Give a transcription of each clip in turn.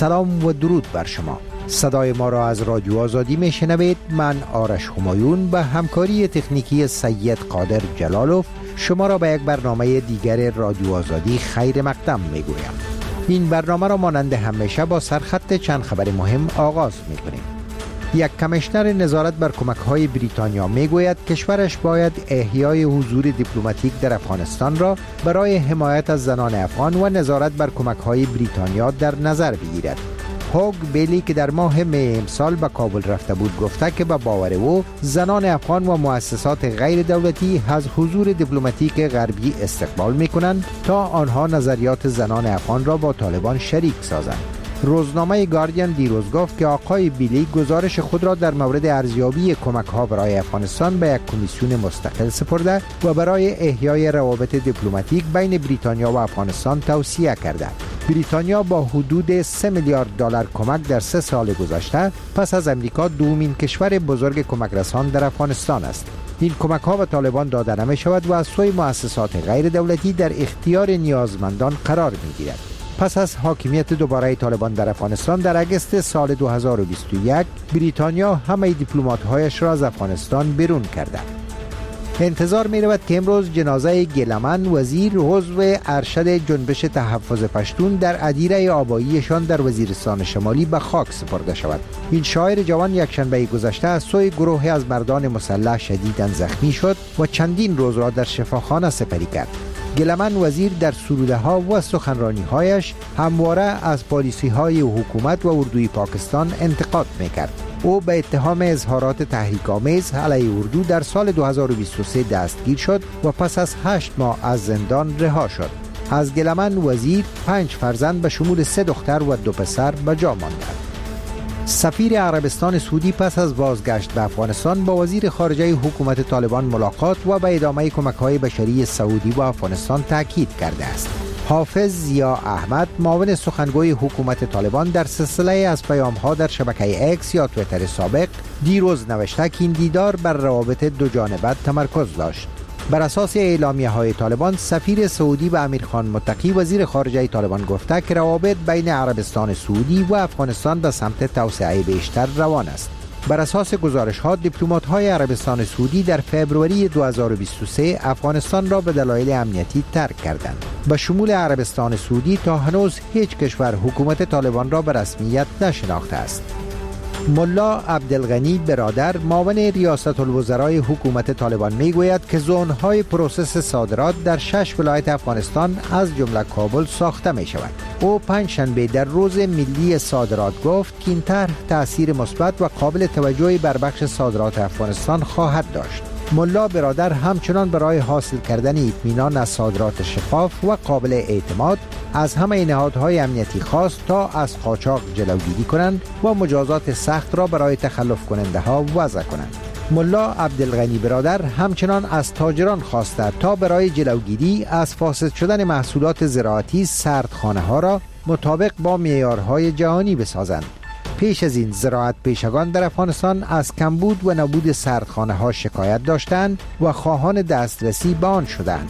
سلام و درود بر شما. صدای ما را از رادیو آزادی میشنوید. من آرش همایون به همکاری تکنیکی سید قادر جلالوف شما را به یک برنامه دیگر رادیو آزادی خیر مقدم میگویم. این برنامه را مانند همیشه با سرخط چند خبر مهم آغاز میکنیم. یک کمیشنر نظارت بر کمک‌های بریتانیا میگوید کشورش باید احیای حضور دیپلماتیک در افغانستان را برای حمایت از زنان افغان و نظارت بر کمک‌های بریتانیا در نظر بگیرد. هوگ بیلی که در ماه می امسال به کابل رفته بود گفته که به باور او زنان افغان و مؤسسات غیر دولتی از حضور دیپلماتیک غربی استقبال می‌کنند تا آنها نظریات زنان افغان را با طالبان شریک سازند. روزنامه گاردین دیروز گفت که آقای بیلی گزارش خود را در مورد ارزیابی کمک‌ها برای افغانستان به یک کمیسیون مستقل سپرده و برای احیای روابط دیپلماتیک بین بریتانیا و افغانستان توصیه کرده. بریتانیا با حدود 3 میلیارد دلار کمک در 3 سال گذشته پس از امریکا دومین کشور بزرگ کمک رسان در افغانستان است. این کمک‌ها به طالبان داده نمی‌شود و از سوی مؤسسات غیر دولتی در اختیار نیازمندان قرار می‌گیرد. پس از حاکمیت دوباره طالبان در افغانستان در اگست سال 2021 بریتانیا همه دیپلمات‌هایش را از افغانستان بیرون کرده. انتظار می رود که امروز جنازه گیلمن وزیر عضو ارشد جنبش تحفظ پشتون در ادیره آباییشان در وزیرستان شمالی به خاک سپرده شود. این شاعر جوان یکشنبه گذشته از سوی گروهی از مردان مسلح شدیداً زخمی شد و چندین روز را در شفاخانه سپری کرد. گیلمن وزیر در سروده ها و سخنرانی هایش همواره از پالیسی های حکومت و اردوی پاکستان انتقاد میکرد. او به اتهام اظهارات تحریک‌آمیز علیه اردو در سال 2023 دستگیر شد و پس از 8 ماه از زندان رها شد. از گیلمن وزیر 5 فرزند به شمول 3 دختر و 2 پسر به جا ماندند. سفیر عربستان سعودی پس از بازگشت به افغانستان با وزیر خارجه حکومت طالبان ملاقات و به ادامه کمک‌های بشری سعودی و افغانستان تاکید کرده است. حافظ ضیا احمد معاون سخنگوی حکومت طالبان در سلسله از پیام‌ها در شبکه اکس یا توییتر سابق دیروز نوشته که این دیدار بر روابط دو جانبه تمرکز داشت. بر اساس اعلامیه‌های طالبان سفیر سعودی و امیرخان متقی وزیر خارجه طالبان گفته که روابط بین عربستان سعودی و افغانستان به سمت توسعه بیشتر روان است. بر اساس گزارش‌ها دیپلمات‌های عربستان سعودی در فوریه 2023 افغانستان را به دلایل امنیتی ترک کردند. به شمول عربستان سعودی تا هنوز هیچ کشور حکومت طالبان را به رسمیت نشناخته است. ملا عبدالغنی برادر معاون ریاست الوزرای حکومت طالبان میگوید که زون‌های پروسس صادرات در 6 ولایت افغانستان از جمله کابل ساخته می شود. او پنجشنبه در روز ملی صادرات گفت که این طرح تأثیر مثبت و قابل توجهی بر بخش صادرات افغانستان خواهد داشت. ملا برادر همچنان برای حاصل کردن اطمینان از صادرات شفاف و قابل اعتماد از همه نهادهای امنیتی خواست تا از قاچاق جلوگیری کنند و مجازات سخت را برای تخلف کننده ها وضع کنند. ملا عبدالغنی برادر همچنان از تاجران خواسته تا برای جلوگیری از فاسد شدن محصولات زراعتی سردخانه ها را مطابق با معیارهای جهانی بسازند. پیش از این زراعت پیشگان در افغانستان از کمبود و نبود سردخانه ها شکایت داشتند و خواهان دسترسی به آن شدند.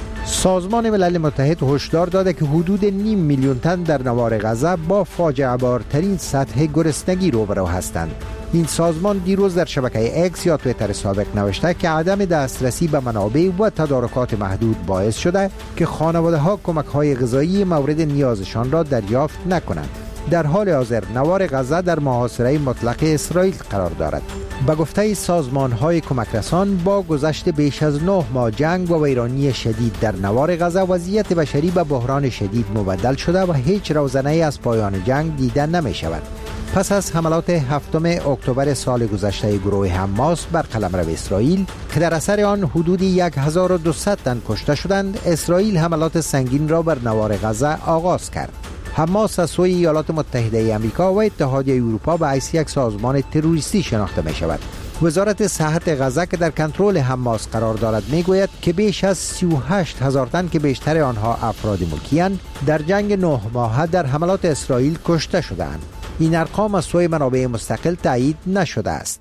سازمان ملل متحد هشدار داده که حدود 0.5 میلیون تن در نوار غزه با فاجعه بارترین سطح گرسنگی روبرو هستند. این سازمان دیروز در شبکه اکس یا توییتر سابق نوشته که عدم دسترسی به منابع و تدارکات محدود باعث شده که خانواده ها کمک های غذایی مورد نیازشان را دریافت نکنند. در حال حاضر نوار غزه در محاصره مطلق اسرائیل قرار دارد. به گفته سازمان‌های کمک رسان با گذشت بیش از 9 ماه جنگ و ویرانی شدید در نوار غزه وضعیت بشری به بحران شدید مبدل شده و هیچ روزنه‌ای از پایان جنگ دیده نمی‌شود. پس از حملات 7 اکتبر سال گذشته گروه حماس بر قلمرو اسرائیل که در اثر آن حدود 1200 تن کشته شدند، اسرائیل حملات سنگین را بر نوار غزه آغاز کرد. حماس از سوی ایالات متحده آمریکا و اتحادیه اروپا به حیث یک سازمان تروریستی شناخته می شود. وزارت صحت غزه که در کنترل حماس قرار دارد میگوید که بیش از 38,000 تن که بیشتر آنها افراد ملکی اند در جنگ 9 ماهه در حملات اسرائیل کشته شدند. این ارقام از سوی منابع مستقل تایید نشده است.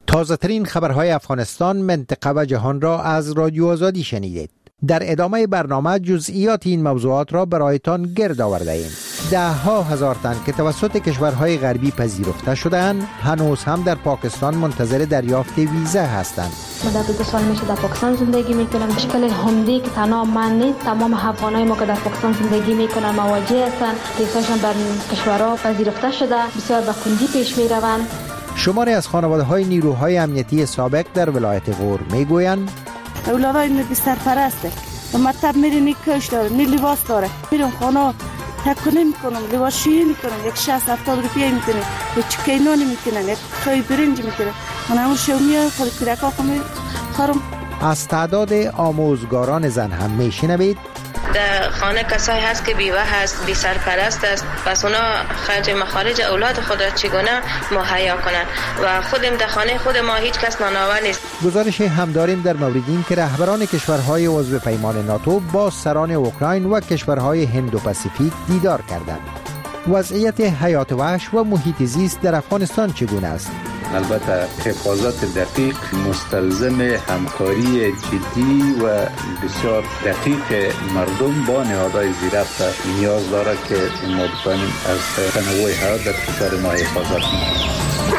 تازه ترین خبرهای افغانستان، منطقه و جهان را از رادیو آزادی شنیدید. در ادامه برنامه جزئیات این موضوعات را برایتان گرد آورده ایم. 10,000 تن که توسط کشورهای غربی پذیرفته شدند هنوز هم در پاکستان منتظر دریافت ویزا هستند. من در 2 سال میشه در پاکستان زندگی میکنم. مشکل همدی که تنها من نیست، تمام افغانای ما که در پاکستان زندگی میکنن مواجه هستند. کیساشون در کشورها پذیرفته شده، بسیار به کندی پیش میروند. شماری از خانواده‌های نیروهای امنیتی سابق در ولایت غور میگویند اولادای می سرپرسته و مطب میری نیکش داره، می لباس داره، میرم خانه تکنه میکنم، لباس شیری میکنم، یک 60-70 روپیه میکنم، یک چکینانی میکنم، یک خواهی برنج میکنم. من همون شومیه خود پیرکا خورم. از تعداد آموزگاران زن هم میشنوید. در خانه کسایی هست که بیوه هست، بی سرپرست است، پس اونا خرج مخارج اولاد خود را چگونه مهیا کنند و خودم در خانه خود ما هیچ کس نانآور نیست. گزارش هم داریم در مورد این که رهبران کشورهای عضو پیمان ناتو با سران اوکراین و کشورهای هند و پاسیفیک دیدار کردند. وضعیت حیات وحش و محیط زیست در افغانستان چگونه است؟ البته حفاظت دقیق مستلزم همکاری جدی و بسیار دقیق مردم با نهادهای زیرربط نیاز دارد که ما بتوانیم از تنوع حیات در کشور ما حفاظت کنیم.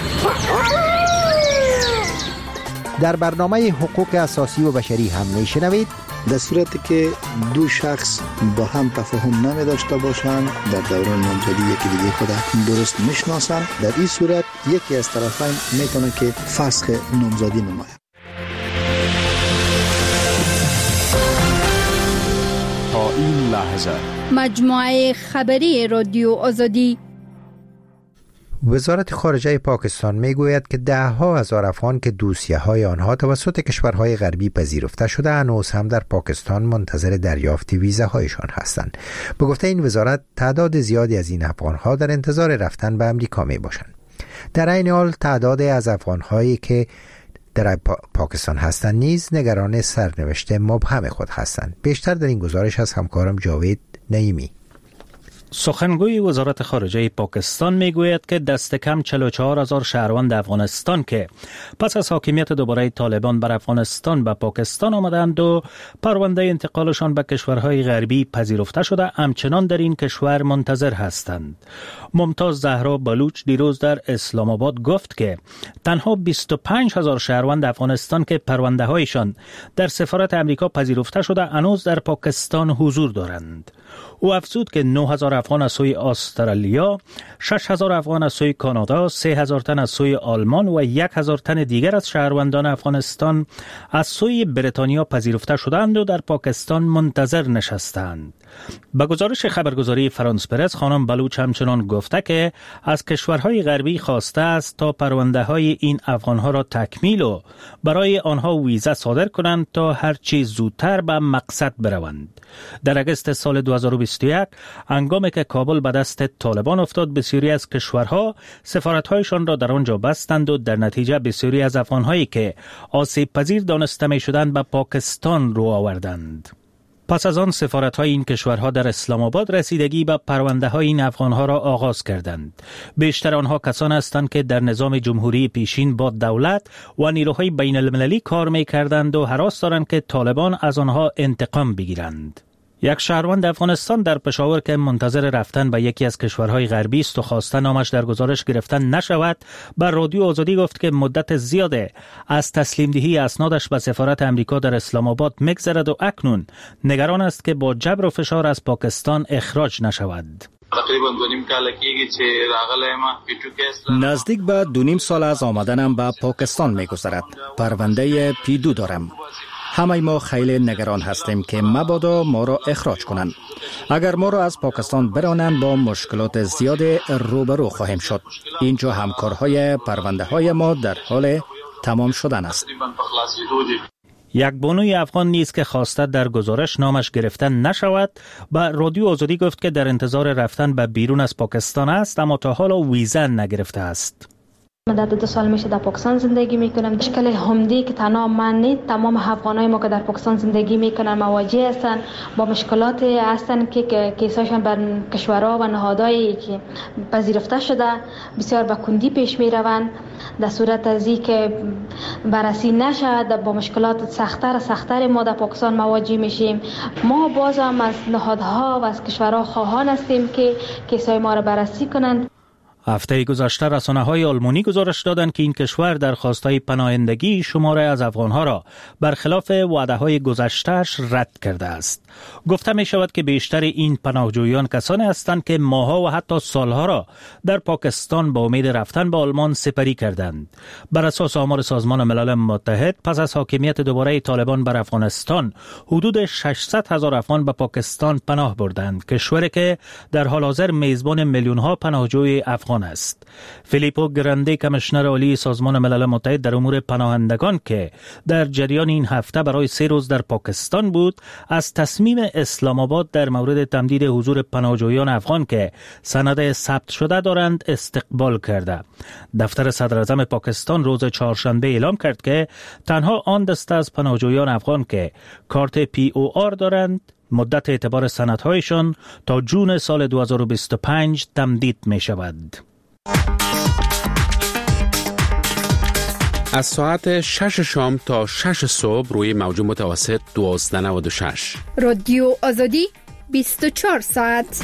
در برنامه حقوق اساسی و بشری هم میشنوید. در صورتی که دو شخص با هم تفاهم نمی داشته باشند، در دوران نامزدی یکی دیگه خود درست میشناسند، در این صورت یکی از طرفین میتونه که فسخ نامزدی نماید. تا این لحظه مجموعه خبری رادیو آزادی. وزارت خارجه پاکستان میگوید که 10,000 افغان که دوسیه‌های آنها توسط کشورهای غربی پذیرفته شده هنوز هم در پاکستان منتظر دریافت ویزاهایشان هستند. به گفته این وزارت تعداد زیادی از این افغانها در انتظار رفتن به امریکا می باشند. در این حال تعداد از افغانهایی که در پاکستان هستند نیز نگران سرنوشت مبهم خود هستند. بیشتر در این گزارش از همکارم جاوید نعیمی. سخنگوی وزارت خارجه پاکستان میگوید که دست کم 44,000 شهروند افغانستان که پس از حاکمیت دوباره طالبان بر افغانستان به پاکستان آمدند و پرونده انتقالشان به کشورهای غربی پذیرفته شده همچنان در این کشور منتظر هستند. ممتاز زهرا بلوچ دیروز در اسلام آباد گفت که تنها 25,000 شهروند افغانستان که پرونده هایشان در سفارت امریکا پذیرفته شده هنوز در پاکستان حضور دارند. او افزود که 9,000 افغان از سوی استرالیا، 6,000 افغان از سوی کانادا، 3,000 تن از سوی آلمان و 1,000 تن دیگر از شهروندان افغانستان از سوی بریتانیا پذیرفته شدند و در پاکستان منتظر نشستند. با گزارش خبرگزاری فرانس پرس، خانم بلوچ همچنان گفته که از کشورهای غربی خواسته است تا پرونده های این افغانها را تکمیل و برای آنها ویزا صادر کنند تا هر چیز زودتر به مقصد بروند. در اگست سال 2021 هنگامی که کابل به دست طالبان افتاد، بسیاری از کشورها سفارت‌هایشان را در آنجا بستند و در نتیجه بسیاری از افغان‌هایی که آسیب پذیر دانسته می‌شدند به پاکستان رو آوردند. پس از آن سفارت‌های این کشورها در اسلام آباد رسیدگی به پرونده‌های این افغان‌ها را آغاز کردند. بیشتر آنها کسان هستند که در نظام جمهوری پیشین با دولت و نیروهای بین‌المللی کار می‌کردند و هراس دارند که طالبان از آنها انتقام بگیرند. یک شهروند افغانستان در پشاور که منتظر رفتن به یکی از کشورهای غربی است و خواسته نامش در گزارش گرفتن نشود، بر رادیو آزادی گفت که مدت زیاده از تسلیم دهی اسنادش به سفارت امریکا در اسلام آباد می‌گذرد و اکنون نگران است که با جبر و فشار از پاکستان اخراج نشود. نزدیک به 2.5 سال از آمدنم به پاکستان می‌گذرد. پرونده P2 دارم. همه ما خیلی نگران هستیم که مبادا ما را اخراج کنند. اگر ما را از پاکستان برانند با مشکلات زیاد روبرو خواهیم شد. اینجا همکارهای پرونده های ما در حال تمام شدن است. یک بانوی افغان نیز که خواسته در گزارش نامش گرفتن نشود، به رادیو آزادی گفت که در انتظار رفتن به بیرون از پاکستان است اما تا حالا ویزا نگرفته است. مدت 2 سال میشه در پاکستان زندگی میکنم. مشکل همدی که تنها من نیست، تمام افغانای ما که در پاکستان زندگی میکنن مواجه هستن با مشکلات هستن که کیساشون بر کشورها و نهادهایی که پذیرفته شده بسیار به کندی پیش میروند. در صورت از اینکه بررسی نشه با مشکلات سخت‌تر ما در پاکستان مواجه میشیم. ما باز هم از نهادها و از کشورها خواهان هستیم که کیسای ما را بررسی کنند. هفته گذشته رسانه‌های آلمانی گزارش دادند که این کشور درخواست‌های پناهندگی شماری از افغان‌ها را برخلاف وعده‌های گذشته‌اش رد کرده است. گفته می‌شود که بیشتر این پناهجویان کسانی هستند که ماه‌ها و حتی سال‌ها را در پاکستان با امید رفتن به آلمان سپری کردند. بر اساس آمار سازمان ملل متحد، پس از حاکمیت دوباره طالبان بر افغانستان، حدود 600,000 افغان به پاکستان پناه بردند. کشوری که در حال حاضر میزبان میلیون‌ها پناهجوی افغان است. فیلیپو گرانده، کمیشنر عالی سازمان ملل متحد در امور پناهندگان که در جریان این هفته برای 3 روز در پاکستان بود، از تصمیم اسلام آباد در مورد تمدید حضور پناهجویان افغان که سند ثبت شده دارند استقبال کرده. دفتر صدر اعظم پاکستان روز چهارشنبه اعلام کرد که تنها آن دسته از پناهجویان افغان که کارت POR دارند مدت اعتبار سندهایشان تا جون سال 2025 تمدید می شود. از ساعت 6 شام تا 6 صبح روی موج متوسط 1296 رادیو آزادی 24 ساعت.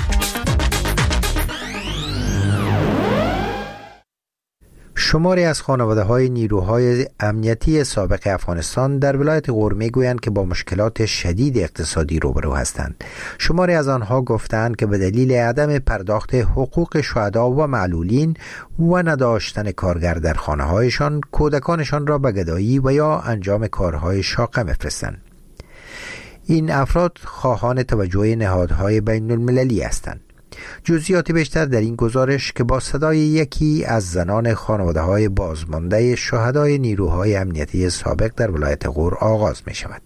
شماری از خانواده‌های نیروهای امنیتی سابق افغانستان در ولایت غور می‌گویند که با مشکلات شدید اقتصادی روبرو هستند. شماری از آنها گفتند که به دلیل عدم پرداخت حقوق شهدا و معلولین و نداشتن کارگر در خانه‌هایشان، کودکانشان را به گدایی و یا انجام کارهای شاقه می‌فرستند. این افراد خواهان توجه نهادهای بین المللی هستند. جزئیات بیشتر در این گزارش که با صدای یکی از زنان خانواده‌های بازمانده شهدای نیروهای امنیتی سابق در ولایت غور آغاز می شود.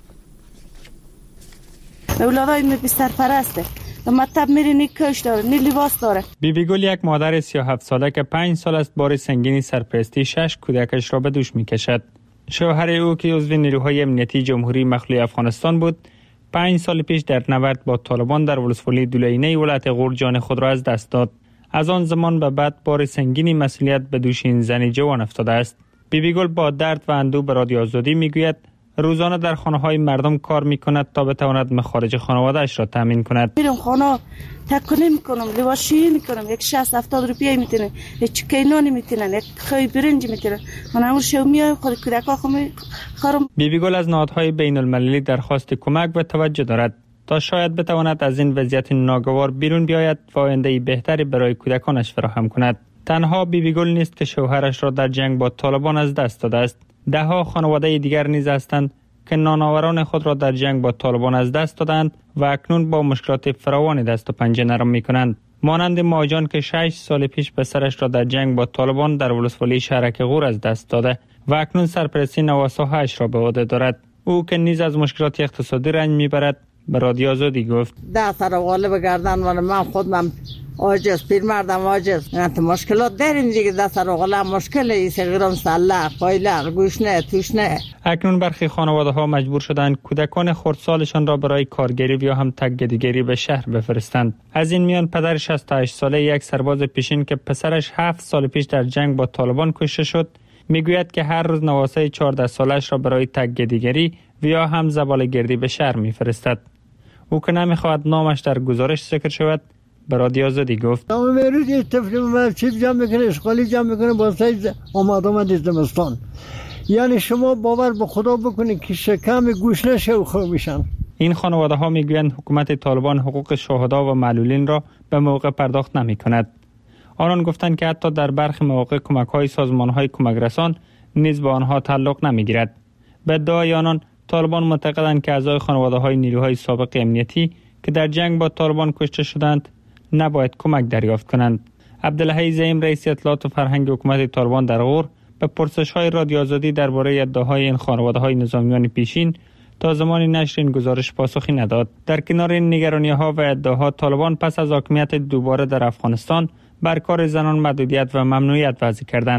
اولادای می بستر پرسته مطب میره نی کش داره نی لباس داره. بیبی گل یک مادر 37 ساله که 5 سال است بار سنگینی سرپرستی 6 کودکش را به دوش می کشد. شوهر او که عضو نیروهای امنیتی جمهوری مخلوع افغانستان بود 5 سال پیش در نبرد با طالبان در ولسوالی دولینه ولایت غور جان خود را از دست داد. از آن زمان به بعد بار سنگینی مسئولیت به دوش این زن جوان افتاده است. بیبی گل با درد و اندوه به رادیو آزادی میگوید روزانه در خانه‌های مردم کار میکند تا بتواند مخارج خانواده‌اش را تامین کند. میرم خانه تکونه میکنم، لباسشویی میکنم، یک 60-70 روپیه میتونه، یک چکه نانی میتونن، یک خوی برنج میتونن. من همون شو میام خود کودکا خورم. بیبی گل از نهادهای بین المللی درخواست کمک و توجه دارد تا شاید بتواند از این وضعیت ناگوار بیرون بیاید و آینده‌ای بهتری برای کودکانش فراهم کند. تنها بیبی گل نیست که شوهرش را در جنگ با طالبان از دست داده است. ده‌ها خانواده دیگر نیز هستند که نانآوران خود را در جنگ با طالبان از دست دادند و اکنون با مشکلات فراوانی دست و پنجه نرم می‌کنند. مانند ماجان که 6 سال پیش پسرش را در جنگ با طالبان در ولسوالی شهرک غور از دست داده و اکنون سرپرستی نواساهایش را به عهده دارد. او که نیز از مشکلات اقتصادی رنج می‌برد به رادیو آزادی گفت: ده سر غالب گردن من خودم عاجز، پیرمردم عاجز، انت مشکلات داریم دیگه. ده سر غالب مشکل ایست غیرم سله فایله گوشنه توشنه. اکنون برخی خانواده‌ها مجبور شدند کودکان خردسالشان را برای کارگری یا هم تگ‌گدیگری به شهر بفرستند. از این میان پدر 68 ساله یک سرباز پیشین که پسرش 7 سال پیش در جنگ با طالبان کشته شد میگوید که هر روز نواسه 14 سالش را برای تگ‌گدیگری یا هم زباله‌گردی به شهر میفرستد. او که نمیخواهد نامش در گزارش ذکر شود به رادیو آزادی گفت: امروز این طفل من چیز جمع میکنه، اشغالی جمع میکنه با سایز آمد زمستان. یعنی شما باور به خدا بکنید که شکم گوش نشه و خوب میشن. این خانواده ها میگویند حکومت طالبان حقوق شهدا و معلولین را به موقع پرداخت نمی کند. آنان گفتند که حتی در برخی مواقع کمک های سازمان های کمک رسان نیز به آنها تعلق نمی گیرد. به ادعای آنان طالبان معتقدند که اعضای خانواده های نیروهای سابق امنیتی که در جنگ با طالبان کشته شدند نباید کمک دریافت کنند. عبدالحی زعیم رئیس اطلاعات و فرهنگ حکومت طالبان در غور به پرسش‌های رادیو آزادی درباره ادعاهای این خانواده‌های نظامیان پیشین تا زمان نشر این گزارش پاسخی نداد. در کنار این نگرانی‌ها و ادعاها، طالبان پس از حاکمیت دوباره در افغانستان بر کار زنان محدودیت و ممنوعیت وضع کردند.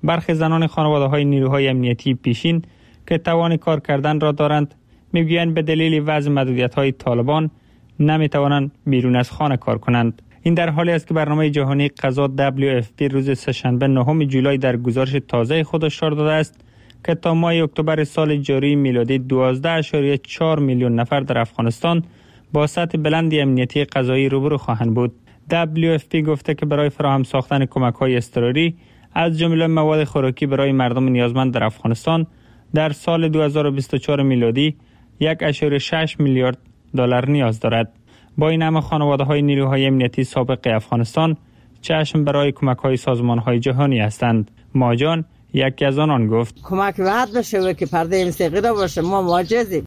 برخی زنان خانواده‌های نیروهای امنیتی پیشین که توان کار کردن را دارند میگویند به دلیل وضع محدودیت‌های طالبان نمیتوانند بیرون از خانه کار کنند. این در حالی است که برنامه جهانی غذا WFP روز سه‌شنبه 9 جولای در گزارش تازه خود هشدار داده است که تا ماه اکتبر سال جاری میلادی 12.4 میلیون نفر در افغانستان با سطح بلندی امنیتی غذایی روبرو خواهند بود. WFP گفته که برای فراهم ساختن کمک‌های اضطراری از جمله مواد خوراکی برای مردم نیازمند در افغانستان در سال 2024 میلادی 1.6 میلیارد دلار نیاز دارد. با این همه خانواده‌های نیروهای امنیتی سابق افغانستان چشم برای کمک‌های سازمان‌های جهانی هستند. ماجان یکی از آنان گفت کمک وعد بشه و که پرده موسیقی باشه، ما معجزیم.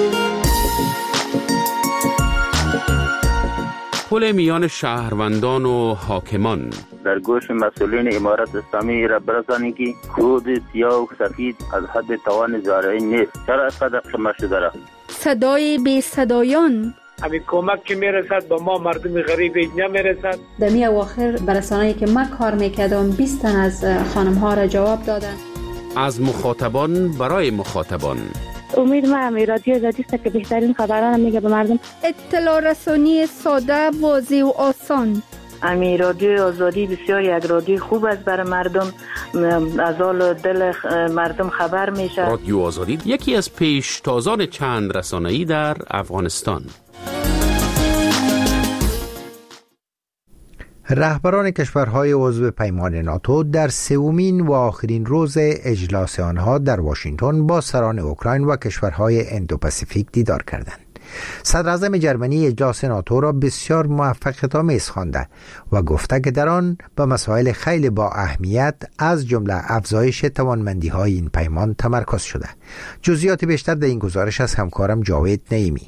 پل میان شهروندان و حاکمان در گوش مسئولین امارت اسلامی را برسانید که کود سیاه و سفید از حد توان زارعین نیست. چرا اینقدر شما شده را؟ صدای بی صدایان همین کمک که میرسد با ما مردم غریب نمیرسد. در می اواخر برسانه‌ای که من کار میکردم 20 تن از خانم ها را جواب دادن. از مخاطبان برای مخاطبان. امید ما رادیو آزادی است که بهترین خبران میگه به مردم. اطلاع رسانی ساده، واضح و آسان. امی رادیو آزادی بسیار یک رادیو خوب است برای مردم، از حال دل مردم خبر میشه. رادیو آزادی یکی از پیشتازان چند رسانه‌ای در افغانستان. رهبران کشورهای عضو پیمان ناتو در سومین و آخرین روز اجلاس آنها در واشنگتن با سران اوکراین و کشورهای اندوپاسیفیک دیدار کردند. صدراعظم جرمنی اجلاس ناتو را بسیار موفقیت‌آمیز خوانده و گفته که در آن به مسائل خیلی با اهمیت از جمله افزایش توانمندی‌های این پیمان تمرکز شده. جزئیات بیشتر در این گزارش از همکارم جاوید نعیمی.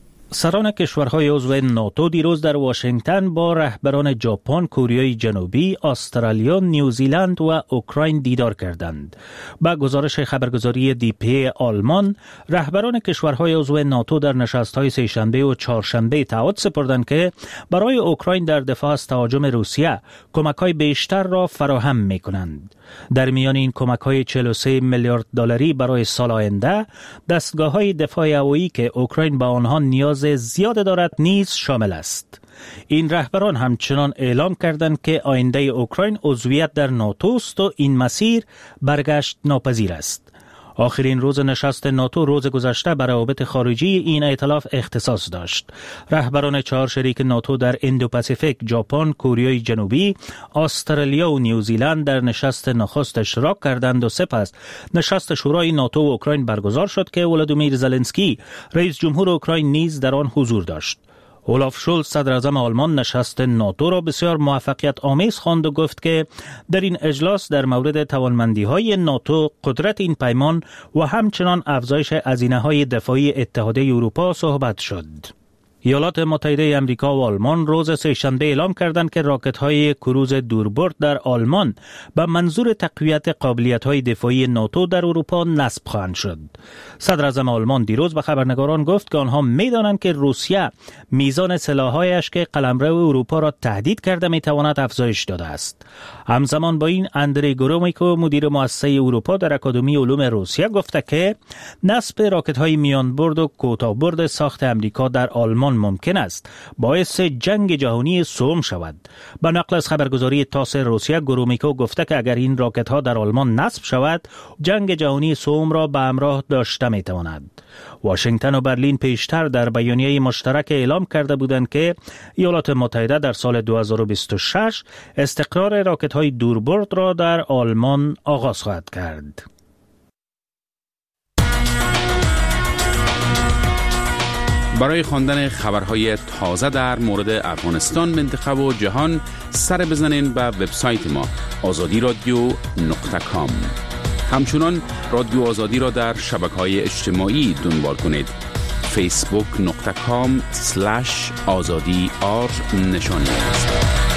سران کشورهای عضو ناتو دیروز در واشنگتن با رهبران ژاپن، کره جنوبی، استرالیا، نیوزیلند و اوکراین دیدار کردند. با گزارش خبرگزاری دیپی آلمان، رهبران کشورهای عضو ناتو در نشست‌های سه‌شنبه و چهارشنبه تعهد سپردند که برای اوکراین در دفاع از تهاجم روسیه کمک‌های بیشتر را فراهم می‌کنند. در میان این کمک‌های 43 میلیارد دلاری برای سال آینده، دستگاه‌های دفاع هوایی که اوکراین با آنها نیاز زیاد دارد نیز شامل است. این رهبران همچنان اعلام کردند که آینده اوکراین عضویت در ناتو است و این مسیر برگشت ناپذیر است. آخرین روز نشست ناتو روز گذشته بر روابط خارجی این ائتلاف اختصاص داشت. رهبران 4 شریک ناتو در اندوپاسیفیک، ژاپن، کره جنوبی، استرالیا و نیوزیلند در نشست نخست اشتراک کردند و سپس نشست شورای ناتو و اوکراین برگزار شد که ولادیمیر زلنسکی رئیس جمهور اوکراین نیز در آن حضور داشت. اولاف شولز صدر اعظم آلمان نشست ناتو را بسیار موفقیت آمیز خواند و گفت که در این اجلاس در مورد توانمندی‌های ناتو، قدرت این پیمان و همچنان افزایش هزینه‌های دفاعی اتحادیه اروپا صحبت شد. ایالات متحده آمریکا و آلمان روز سه‌شنبه اعلام کردند که راکت‌های کروز دوربرد در آلمان به منظور تقویت قابلیت‌های دفاعی ناتو در اروپا نصب خواهند شد. صدر اعظم آلمان دیروز به خبرنگاران گفت که آنها می‌دانند که روسیه میزان سلاح‌هایش که قلمرو اروپا را تهدید کرده می‌تواند افزایش داده است. همزمان با این اندری گرومیکو مدیر مؤسسه اروپا در اکادمی علوم روسیه گفته که نصب راکت‌های میانبرد و کوتاه‌برد ساخت آمریکا در آلمان ممکن است باعث جنگ جهانی سوم شود. به نقل از خبرگزاری تاس روسیه، گرومیکو گفته که اگر این راکت ها در آلمان نصب شود، جنگ جهانی سوم را به همراه داشته می تواند. واشنگتن و برلین پیشتر در بیانیه مشترک اعلام کرده بودند که ایالات متحده در سال 2026 استقرار راکت های دوربرد را در آلمان آغاز خواهد کرد. برای خواندن خبرهای تازه در مورد افغانستان، منطقه و جهان سر بزنین به وبسایت ما azadi.radio.com. همچنان رادیو آزادی را در شبکه‌های اجتماعی دنبال کنید. facebook.com/azadi_r نشانی است.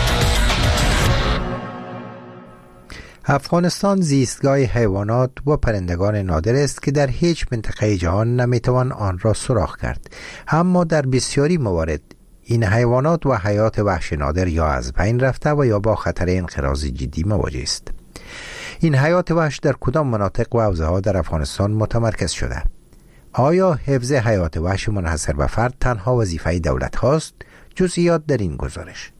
افغانستان زیستگاه حیوانات و پرندگان نادر است که در هیچ منطقه جهان نمیتوان آن را سراغ کرد، اما در بسیاری موارد این حیوانات و حیات وحش نادر یا از بین رفته و یا با خطر انقراض جدی مواجه است. این حیات وحش در کدام مناطق و حوزه ها در افغانستان متمرکز شده؟ آیا حفظ حیات وحش منحصر به فرد تنها وظیفه دولت هاست؟ جزئیات در این گزارش.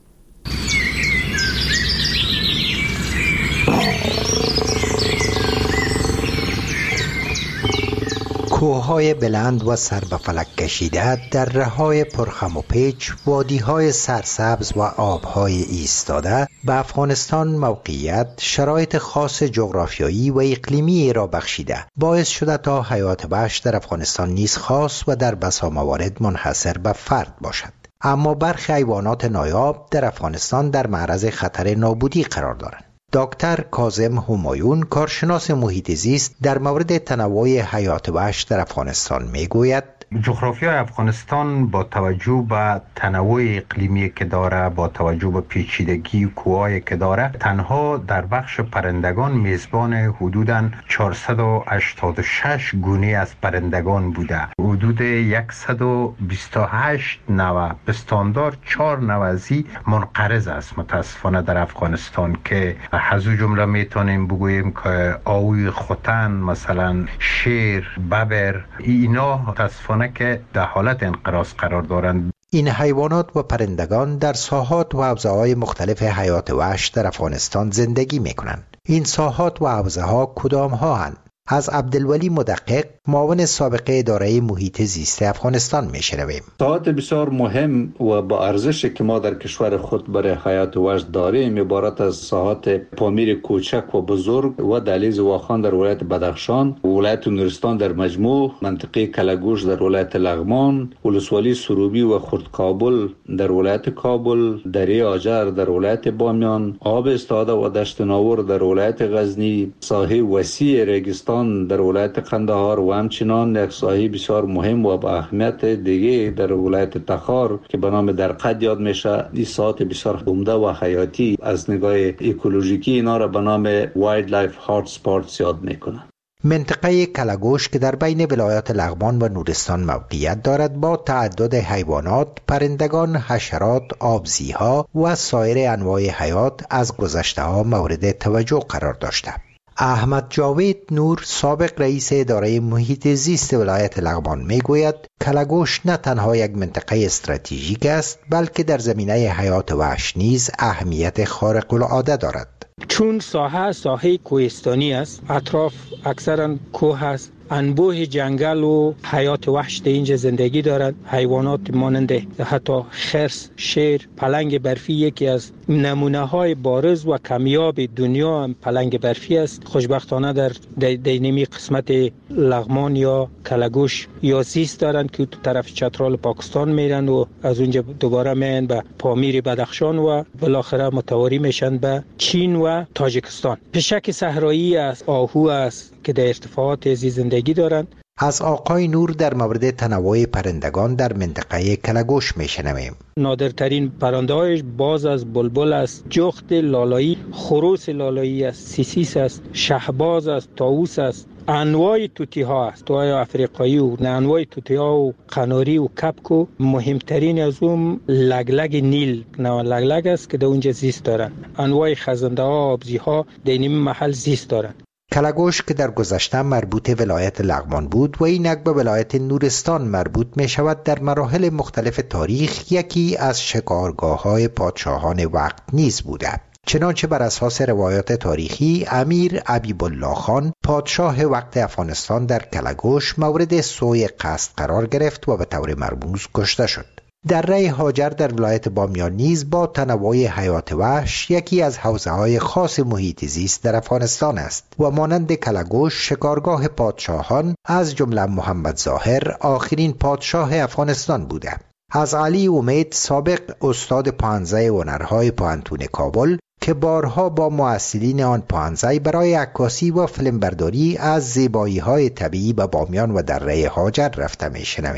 کوههای بلند و سر به فلک کشیده، دره‌های پرخم و پیچ، وادی‌های سرسبز و آب‌های ایستاده به افغانستان موقعیت، شرایط خاص جغرافیایی و اقلیمی را بخشیده باعث شده تا حیات وحش در افغانستان نیز خاص و در بسا موارد منحصر به فرد باشد. اما برخی حیوانات نایاب در افغانستان در معرض خطر نابودی قرار دارند. دکتر کاظم همایون، کارشناس محیط زیست، در مورد تنوع حیات وحش در افغانستان میگوید: جغرافیای افغانستان با توجه به تنوع اقلیمی که داره، با توجه به پیچیدگی کوهایی که داره، تنها در بخش پرندگان میزبان حدوداً 486 گونه از پرندگان بوده. حدود 128 نوع پستاندار 4 نوع ازی منقرض است متاسفانه در افغانستان، که از او جمله میتونیم بگوییم که آوی خوتن، مثلا شیر، ببر، اینا متاسفانه که در حالت انقراض قرار دارند. این حیوانات و پرندگان در ساحات و حوزه‌های مختلف حیات وحش در افغانستان زندگی می‌کنند. این ساحات و حوزه‌ها کدام‌ها هستند؟ از عبدالولی مدقق، معاون سابق اداره محیط زیست افغانستان میشنویم. ساحات بسیار مهم و با ارزشی که ما در کشور خود برای حیات وحش داریم عبارت از ساحات پامیر کوچک و بزرگ و دهلیز واخان در ولایت بدخشان، ولایت نورستان در مجموع، منطقه کلگوش در ولایت لغمان، ولسوالی سروبی و خرد کابل در ولایت کابل، دره آجر در ولایت بامیان، آب استاده و دشت ناور در ولایت غزنی، ساحه وسیع ریگستان در ولایت قندهار و همچنان یک ساحه بسیار مهم و با اهمیت دیگه در ولایت تخار که به نام درقد یاد میشه. این ساحات بسیار عمده و حیاتی از نگاه اکولوژیکی اینا را به نام وایلد لایف هات اسپاتس یاد میکنه. منطقه کلگوش که در بین ولایات لغمان و نورستان موقعیت دارد با تعدد حیوانات، پرندگان، حشرات، آبزیها و سایر انواع حیات از گذشته‌ها مورد توجه قرار داشته. احمد جاوید نور، سابق رئیس اداره محیط زیست ولایت لغمان میگوید کلگوش نه تنها یک منطقه استراتژیک است بلکه در زمینه حیات وحش نیز اهمیت خارق العاده دارد. چون ساحه کوهستانی است، اطراف اکثرا کوه است، انبوه جنگل و حیات وحش در اینجا زندگی دارند. حیوانات مانند حتی خرس، شیر، پلنگ برفی یکی از نمونه های بارز و کمیاب دنیا پلنگ برفی است. خوشبختانه در دینمی قسمت لغمان یا کلگوش یا زیست دارند که تو طرف چترال پاکستان میرن و از اونجا دوباره میان به پامیر بدخشان و بالاخره متواری میشن به چین و تاجیکستان. پشک صحرایی است، آهو است که در ارتفاعات زندگی دارند. از آقای نور در مورد تنوع پرندگان در منطقه کلگوش میشنویم. نادرترین پرنده هایش باز از بلبل است، جغد لالایی، خروس لالایی است، سیسیس است، شهباز است، طاووس است. انواع توتی ها است، توتی افریقایی و انواع توتی ها و قناری و کپک و مهمترین از اون لگلگ نیل، نوع لگلگ است که در اونجا زیست دارند. انواع خزنده ها، آبزی ها در این محل زیست دارند. کلگوش که در گذشته مربوط ولایت لغمان بود و اینک به ولایت نورستان مربوط می شود، در مراحل مختلف تاریخ یکی از شکارگاه‌های پادشاهان وقت نیز بوده. چنانچه بر اساس روایات تاریخی امیر حبیب‌الله خان پادشاه وقت افغانستان در کلگوش مورد سوء قصد قرار گرفت و به طور مرموز کشته شد. دره هاجر در ولایت بامیان نیز با تنوع حیات وحش یکی از حوزه‌های خاص محیط زیست در افغانستان است و مانند کلگوش شکارگاه پادشاهان از جمله محمد ظاهر آخرین پادشاه افغانستان بوده. از علی امید، سابق استاد پانزه هنرهای پوهنتون کابل که بارها با مؤثرین آن پانزه برای عکاسی و فیلمبرداری از زیبایی‌های طبیعی به بامیان و دره هاجر رفته میشنویم.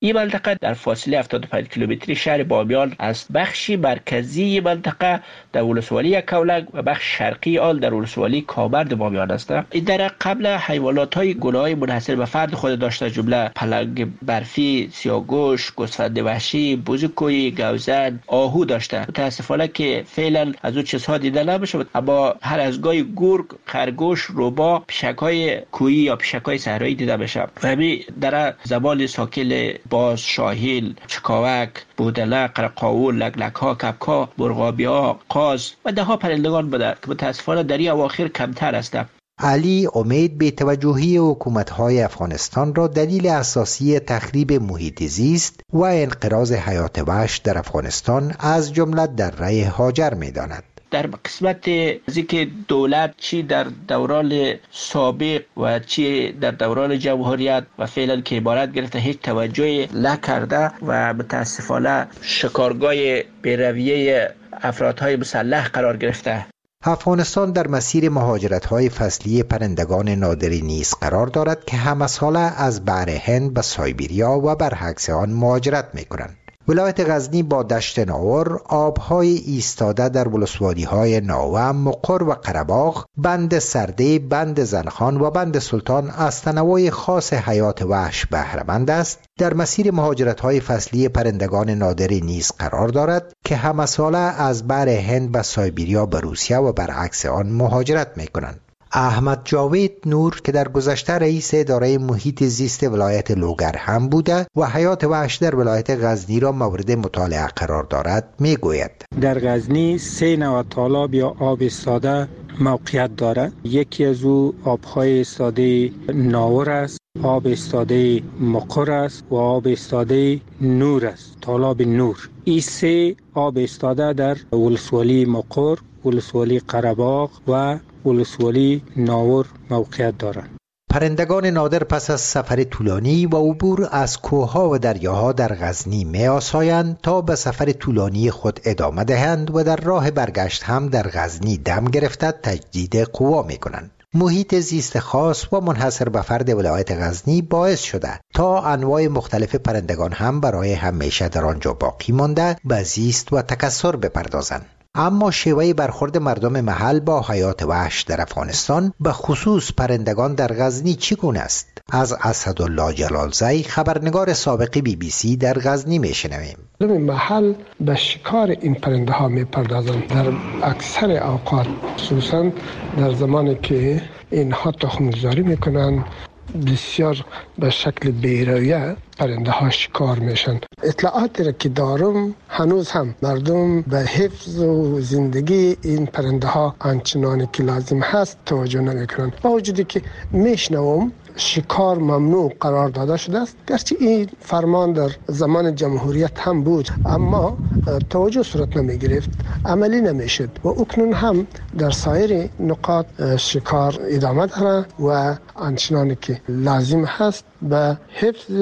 این منطقه در فاصله 75 کیلومتری شهر بامیان است. بخش مرکزی منطقه در ولسوالی کولک و بخش شرقی آن در ولسوالی کامرد بامیان است. این در قبل حیوانات‌های گونه‌های منحصر به فرد خود داشته، جمله پلنگ برفی، سیاه‌گوش، گوسفند وحشی، بزرگوی، گوزن، آهو داشته. متاسفانه که فعلا از اون چیزها دیده نمی‌شود، اما هر از گاهی گرگ، خرگوش، روبا، پیشک‌های کوهی یا پیشک‌های صحرایی دیده میشه. و همین در زبان ساکل باز، شاهین، چکاوک، بودله، قرقاول، لگلک‌ها، کبک‌ها، مرغابی‌ها، قاز و ده‌ها پرندگان بوده که متاسفانه در این اواخر کمتر است. علی امید به توجهی حکومت‌های افغانستان را دلیل اساسی تخریب محیط زیست و انقراض حیات وحش در افغانستان از جمله دره هاجر می‌داند. در قسمت از اینکه دولت چی در دوران سابق و چی در دوران جمهوریت و فعلا که عبارت گرفته هیچ توجهی نکرده و متاسفانه شکارگاه بی‌رویه افرادهای مسلح قرار گرفته. افغانستان در مسیر مهاجرت‌های فصلی پرندگان نادری نیز قرار دارد که همه ساله از بحر هند به سایبریا و برعکس آن مهاجرت می‌کنند. ولایت غزنی با دشت ناور، آبهای ایستاده در ولسوالی‌های ناوه، مقر و قره‌باغ، بند سرده، بند زنخان و بند سلطان از تنوع خاص حیات وحش بهره‌مند است. در مسیر مهاجرت‌های فصلی پرندگان نادری نیز قرار دارد که همه ساله از بحر هند به سایبریا به روسیه و برعکس آن مهاجرت می‌کنند. احمد جاوید نور که در گذشته رئیس اداره محیط زیست ولایت لوگر هم بوده و حیات وحش در ولایت غزنی را مورد مطالعه قرار دارد میگوید: در غزنی 3 نوع تالاب یا آب ایستاده موقعیت دارد. یکی از او آبهای ایستاده ناور است، آب ایستاده مقر است و آب ایستاده نور است، تالاب نور. این 3 آب ایستاده در ولسوالی مقر، ولسوالی قره‌باغ و ولسوالی ناور موقعیت دارند. پرندگان نادر پس از سفر طولانی و عبور از کوهها و دریاها در غزنی می‌آسایند تا به سفر طولانی خود ادامه دهند و در راه برگشت هم در غزنی دم گرفته تجدید قوا می‌کنند. محیط زیست خاص و منحصر به فرد ولایت غزنی باعث شده تا انواع مختلف پرندگان هم برای همیشه در آنجا باقی مانده به زیست و تکثر بپردازند. اما شیوه برخورد مردم محل با حیات وحش در افغانستان به خصوص پرندگان در غزنی چگونه است؟ از اسدالله جلالزی، خبرنگار سابق BBC در غزنی میشنویم. مردم محل به شکار این پرنده ها میپردازند در اکثر اوقات، خصوصا در زمانی که اینها تخم‌گذاری میکنند. بسیار به شکل بی‌رویه پرنده ها شکار میشن. اطلاعاتی را که دارم هنوز هم مردم به حفظ و زندگی این پرنده ها آنچنانی که لازم هست توجه نمیکنن، با وجودی که میشنوم شکار ممنوع قرار داده شده است. گرچه این فرمان در زمان جمهوریت هم بود اما توجه صورت نمی گرفت، عملی نمی شد و اکنون هم در سایر نقاط شکار ادامه داره و آنچنانی که لازم هست به حفظ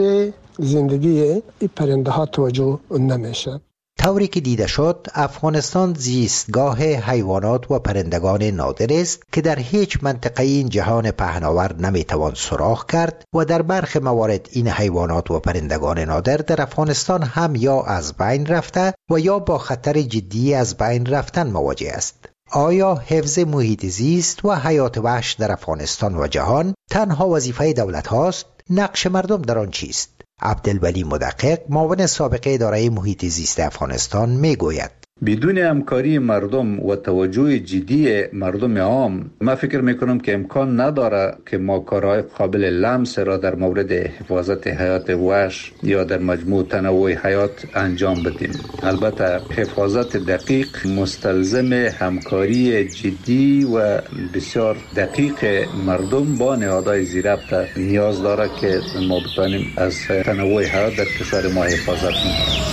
زندگی این پرنده ها توجه نمیشه. طوری که دیده شد افغانستان زیستگاه حیوانات و پرندگان نادر است که در هیچ منطقه این جهان پهناور نمیتوان سراغ کرد و در برخی موارد این حیوانات و پرندگان نادر در افغانستان هم یا از بین رفته و یا با خطر جدی از بین رفتن مواجه است. آیا حفظ محیط زیست و حیات وحش در افغانستان و جهان تنها وظیفه دولت هاست؟ نقش مردم در آن چیست؟ عبدالولی مدقق، معاون سابق اداره محیط زیست افغانستان میگوید: بدون همکاری مردم و توجه جدی مردم عام، من فکر میکنم که امکان نداره که ما کارهای قابل لمس را در مورد حفاظت حیات وحش یا در مجموع تنوع حیات انجام بدیم. البته حفاظت دقیق مستلزم همکاری جدی و بسیار دقیق مردم با نهادهای زیربط نیاز داره که ما بتوانیم از تنوع حیات در کشور ما حفاظت کنیم.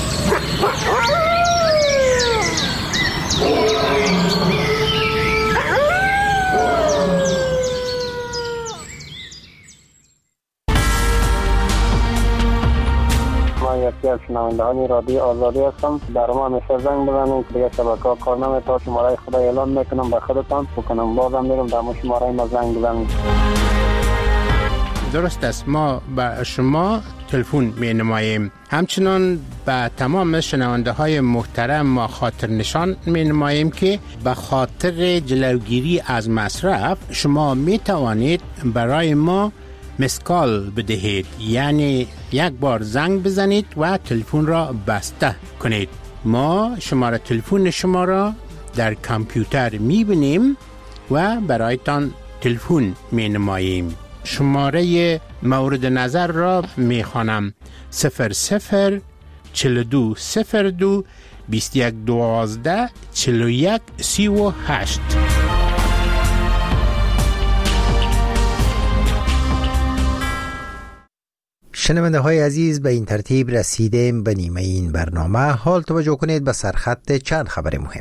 یکی از شنوندگان رادیو آزادی هستم. در ما همیشه زنگ بزنید که دیگه شبکه‌ها کار نمی‌کنه. شماره خدا اعلام میکنم به خودتان بکنم، بازم میرم در شماره ما زنگ بزنید. درست است. ما به شما تلفن می نماییم. همچنان به تمام شنونده های محترم ما خاطر نشان می نماییم که به خاطر جلوگیری از مصرف شما می توانید برای ما مسکال بدهید، یعنی یک بار زنگ بزنید و تلفن را بسته کنید. ما شماره تلفن شما را در کامپیوتر می بینیم و برایتان تلفن می نماییم. شماره مورد نظر را می خوانم: 00 42 02 21 12 41 38. شنونده های عزیز، به این ترتیب رسیدیم به نیمه این برنامه. حال توجه کنید به سرخط چند خبر مهم.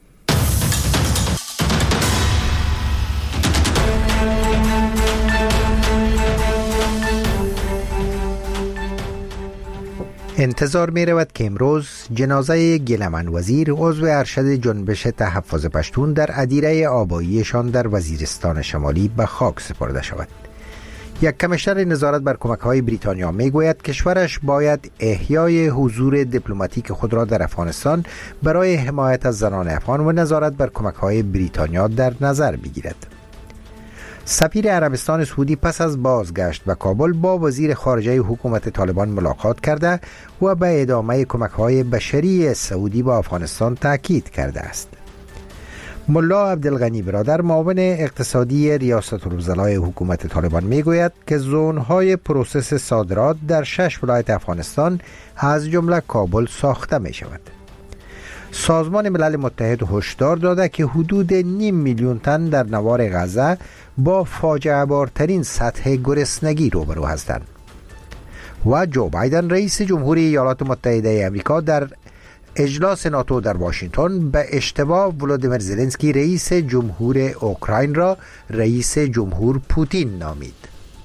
انتظار می رود که امروز جنازه گیلمن وزیر عضو ارشد جنبش تحفظ پشتون در ادیره آباییشان در وزیرستان شمالی به خاک سپرده شود. یک کمشنر نظارت بر کمک‌های بریتانیا می‌گوید کشورش باید احیای حضور دیپلماتیک خود را در افغانستان برای حمایت از زنان افغان و نظارت بر کمک‌های بریتانیا در نظر بگیرد. سفیر عربستان سعودی پس از بازگشت به کابل با وزیر خارجه حکومت طالبان ملاقات کرده و به ادامه کمک‌های بشری سعودی به افغانستان تاکید کرده است. ملا عبدالغنی برادر معاون اقتصادی ریاست الوزرای حکومت طالبان میگوید که زون‌های پروسس صادرات در 6 ولایت افغانستان از جمله کابل ساخته می شود. سازمان ملل متحد هشدار داده که حدود 0.5 میلیون تن در نوار غزه با فاجعه بارترین سطح گرسنگی روبرو هستند. و جو بایدن رئیس جمهوری ایالات متحده آمریکا در اجلاس ناتو در واشنگتن به اشتباه ولودیمیر زلنسکی رئیس جمهور اوکراین را رئیس جمهور پوتین نامید.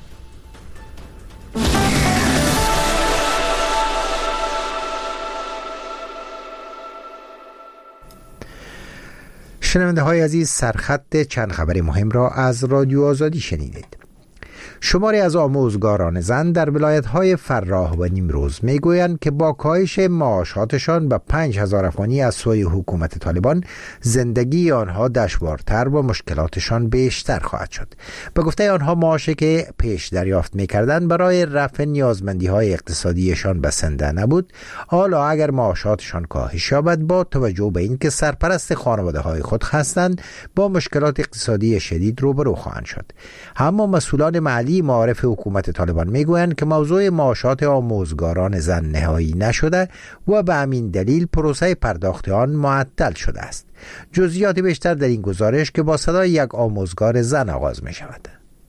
شنونده های عزیز، سرخط چند خبر مهم را از رادیو آزادی شنیدید. شماری از آموزگاران زن در ولایت‌های فراه و نیمروز میگویند که با کاهش معاشاتشان به 5000 افغانی از سوی حکومت طالبان زندگی آنها دشوارتر و مشکلاتشان بیشتر خواهد شد. به گفته آنها معاشی که پیش دریافت می‌کردند برای رفع نیازمندی‌های اقتصادیشان بسنده نبود. حالا اگر معاشاتشان کاهش یابد با توجه به اینکه سرپرست خانواده‌های خود هستند با مشکلات اقتصادی شدید روبرو خواهند شد. اما مسئولان محلی معارف حکومت طالبان میگویند که موضوع معاشات آموزگاران زن نهایی نشده و به همین دلیل پروسه پرداخت آن معطل شده است. جزئیات بیشتر در این گزارش که با صدای یک آموزگار زن آغاز می شود.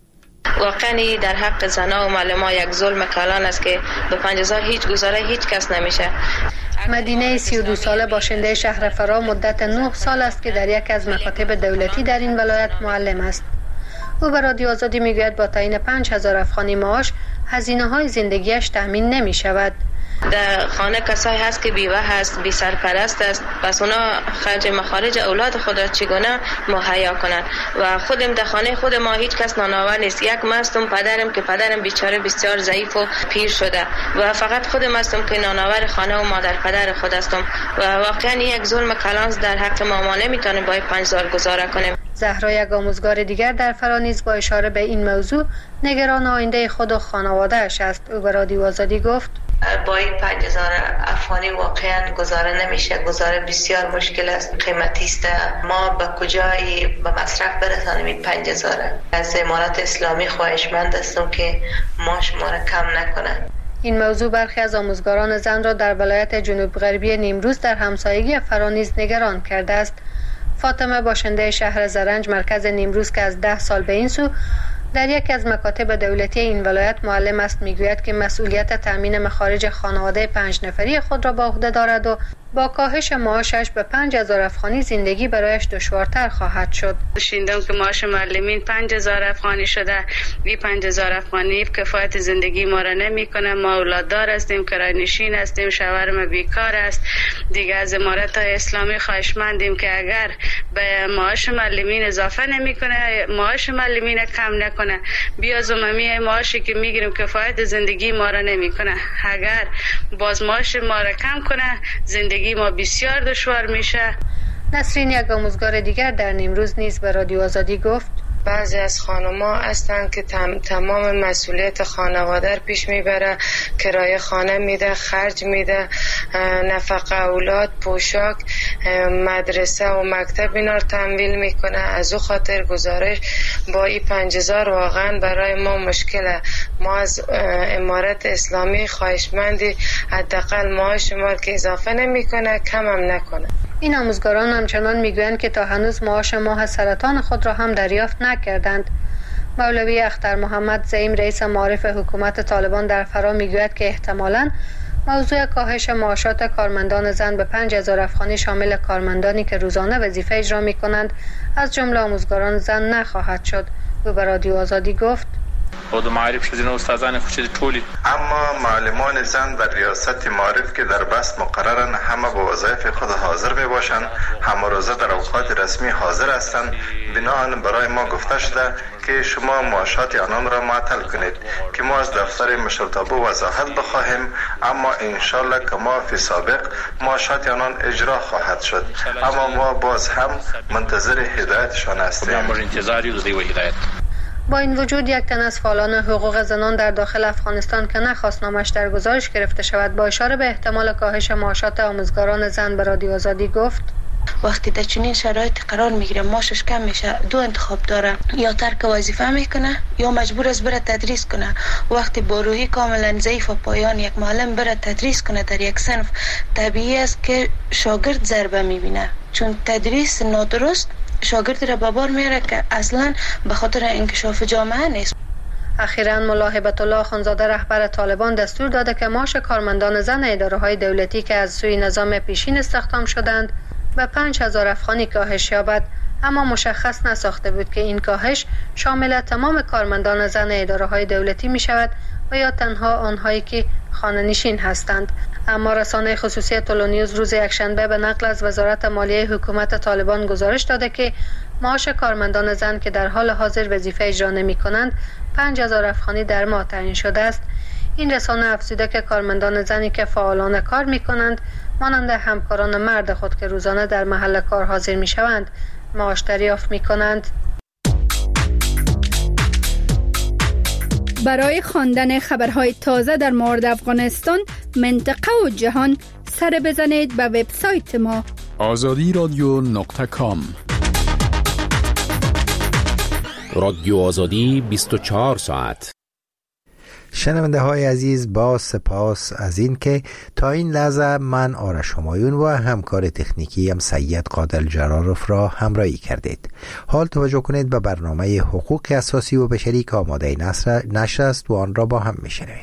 واقعا در حق زنها و معلم‌ها یک ظلم کلان است که به 5000 هیچ گزاره هیچ کس نمیشه. مدینه 32 ساله باشنده شهر فرا مدت 9 سال است که در یک از مکاتب دولتی در این ولایت معلم است. او به رادیو آزادی میگوید با تعیین 5000 افغانی معاش هزینه‌های زندگیش تامین نمی‌شود. در خانه کسایی هست که بیوه هست، بی سرپرست است، پس اونا خرج مخارج اولاد خود را چگونه مهیا کنند و خودم در خانه خود ما هیچ کس نانآور نیست. یک مستم پدرم که پدرم بیچاره بسیار ضعیف و پیر شده و فقط خودم هستم که نانآور خانه و مادر پدر خود هستم و واقعا یک ظلم کلان در حق ما نمیتونیم با 5000 گزاره کنیم. زهرا یک آموزگار دیگر در فرانیز با اشاره به این موضوع نگران آینده خود و خانواده‌اش است. او به رادیو آزادی گفت با این 5000 افغانی واقعا گزاره نمیشه. گزاره بسیار مشکل است، قیمتی است. ما به کجای به مصرف برسانیم این 5000؟ از امارات اسلامی خواهشمند هستم که ماش ما را کم نکنه. این موضوع برخی از آموزگاران زن را در ولایت جنوب غربی نیمروز در همسایگی فرانیز نگران کرده است. فاطمه باشنده شهر زرنج مرکز نیمروز که از 10 سال به این سو در یک از مکاتب دولتی این ولایت معلم است میگوید که مسئولیت تامین مخارج خانواده 5 نفری خود را به عهده دارد و با کاهش معاشش به 5000 افغانی زندگی برایش دشوارتر خواهد شد. شنیدم که معاش معلمین 5000 افغانی شده. این 5000 افغانی کفایت زندگی ما را نمیکنه. ما اولاددار هستیم، کرایه نشین هستیم، شوهرم بیکار است. دیگه از امارت اسلامی خواهشمندیم که اگر به معاش معلمین اضافه نمیکنه، معاش معلمین کم نکنه، بیا زممی معاشی که میگیریم کفایت زندگی ما را نمیکنه. اگر باز معاش ما را کم کنه، زندگی ما بسیار دشوار میشه. نسرین، یک آموزگار دیگر در نیمروز نیز به رادیو آزادی گفت بعضی از خانم‌ها هستند که تمام مسئولیت خانواده پیش میبره، کرایه خانه میده، خرج میده، نفقه اولاد، پوشاک، مدرسه و مکتب اینا رو تمویل میکنه. از او خاطر گزارش با این 5000 واقعا برای ما مشکله. ما از امارت اسلامی خواهشمندی حداقل معاش ما که اضافه نمیکنه، کم هم نکنه. این آموزگاران همچنان میگویند که تا هنوز معاش ماه سرطان خود را هم دریافت نکردند. مولوی اختر محمد زعیم رئیس معارف حکومت طالبان در فرا میگوید که احتمالاً موضوع کاهش معاشات کارمندان زن به 5000 افغانی شامل کارمندانی که روزانه وظیفه اجرا میکنند از جمله آموزگاران زن نخواهد شد. او به رادیو آزادی گفت خود معارف شدین استادان خوشی طولی، اما معلمان زن در ریاست معارف که در بست مقررن همه با وظایف خود حاضر می باشند، همه روزه در اوقات رسمی حاضر هستند. بناهن برای ما گفته شده که شما معاشات آنان را معطل کنید که ما از دفتر مشرتابه وضاحت بخواهیم، اما انشالله که ما فی سابق معاشات آنان اجرا خواهد شد، اما ما باز هم منتظر هدایتشان هستیم. با این وجود یک تن از فعالان حقوق زنان در داخل افغانستان که نخواست نامش در گزارش گرفته شود، با اشاره به احتمال کاهش معاشات آموزگاران زن به رادیو آزادی گفت وقتی در چنین شرایط قرار میگیره معاشش کم میشه، دو انتخاب داره، یا ترک وظیفه میکنه یا مجبور است بره تدریس کنه. وقتی با روحی کاملا ضعیف و پایان یک معلم بره تدریس کنه در یک صنف، طبیعی است که شاگرد ضربه میبینه، چون تدریس نادرست شاگردی را به بار میاره که اصلا به خاطر انکشاف جامعه نیست. اخیراً ملا هبت الله خانزاده رهبر طالبان دستور داده که معاش کارمندان زن اداره‌های دولتی که از سوی نظام پیشین استخدام شدند به 5000 افغانی کاهش یابد، اما مشخص نساخته بود که این کاهش شامل تمام کارمندان زن اداره‌های دولتی می شود و یا تنها آنهایی که خانه نشین هستند. اما رسانه خصوصی تولونیوز روز یکشنبه به نقل از وزارت مالیه حکومت طالبان گزارش داده که معاش کارمندان زن که در حال حاضر وظیفه اجرا نمی کنند 5000 افغانی در ماه تعیین شده است. این رسانه افزوده که کارمندان زنی که فعالانه کار می کنند مانند همکاران مرد خود که روزانه در محل کار حاضر می شوند معاش دریافت می کنند. برای خواندن خبرهای تازه در مورد افغانستان، منطقه و جهان سر بزنید به وبسایت ما azadiradyo.com. رادیو آزادی 24 ساعت. شنونده های عزیز، با سپاس از این که تا این لحظه من آرش همایون و همکار تکنیکی سید قادر جلالوف را همراهی کردید. حال توجه کنید به برنامه حقوق اساسی و بشری که آماده نشر است و آن را با هم میشنویم.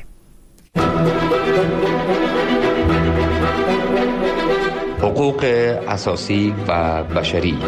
حقوق اساسی و بشری.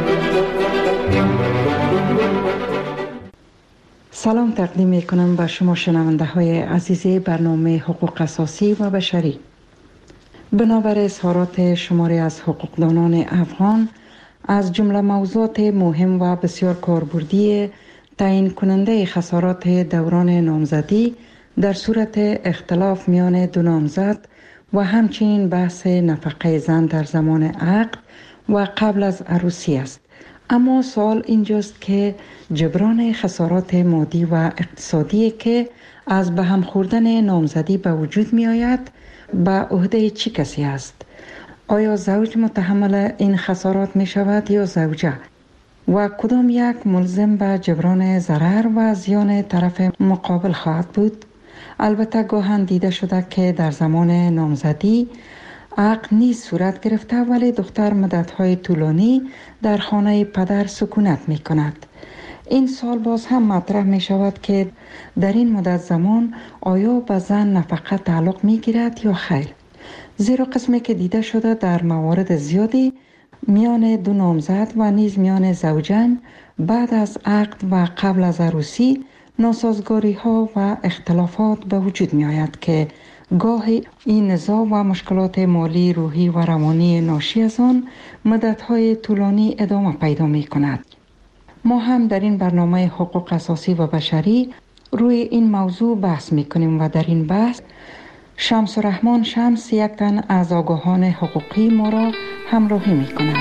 سلام تقدیم می کنم به شما شنونده های عزیز برنامه حقوق اساسی و بشری. بنابر اظهارات شماری از حقوقدانان افغان از جمله موضوعات مهم و بسیار کاربردی تعیین کننده خسارات دوران نامزدی در صورت اختلاف میان دو نامزد و همچنین بحث نفقه زن در زمان عقد و قبل از عروسی است. اما سوال اینجاست که جبران خسارات مادی و اقتصادی که از به هم خوردن نامزدی به وجود می آید به عهده چه کسی است؟ آیا زوج متحمل این خسارات می شود یا زوجه؟ و کدام یک ملزم به جبران ضرر و زیان طرف مقابل خواهد بود؟ البته گاهن دیده شده که در زمان نامزدی عقد نیز صورت گرفته ولی دختر مدت‌های طولانی در خانه پدر سکونت می کند. این سال باز هم مطرح می شود که در این مدت زمان آیا به زن نفقه تعلق می گیرد یا خیر؟ زیرا قسمی که دیده شده در موارد زیادی میان دو نامزد و نیز میان زوجین بعد از عقد و قبل از عروسی ناسازگاری ها و اختلافات به وجود می آید که گاهی این نزاع و مشکلات مالی، روحی و روانی ناشی از آن مدت های طولانی ادامه پیدا می کند. ما هم در این برنامه حقوق اساسی و بشری روی این موضوع بحث می کنیم و در این بحث شمس الرحمن شمس یک تن از آگاهان حقوقی ما را همراهی می کند.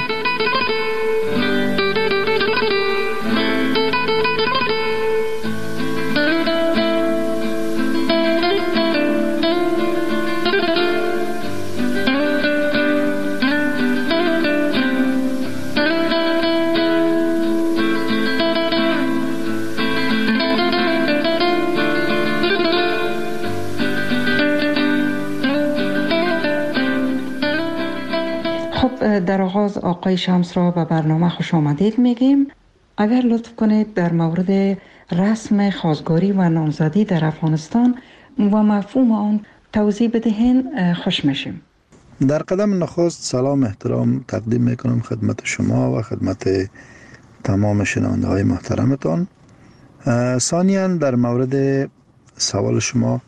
در آغاز آقای شمس را به برنامه خوش آمدید میگیم. اگر لطف کنید در مورد رسم خواستگاری و نامزدی در افغانستان و مفهوم آن توضیح بدهین خوش میشیم. در قدم نخست سلام احترام تقدیم میکنم خدمت شما و خدمت تمام شنونده های محترمتان. ثانیاً در مورد سوال شما،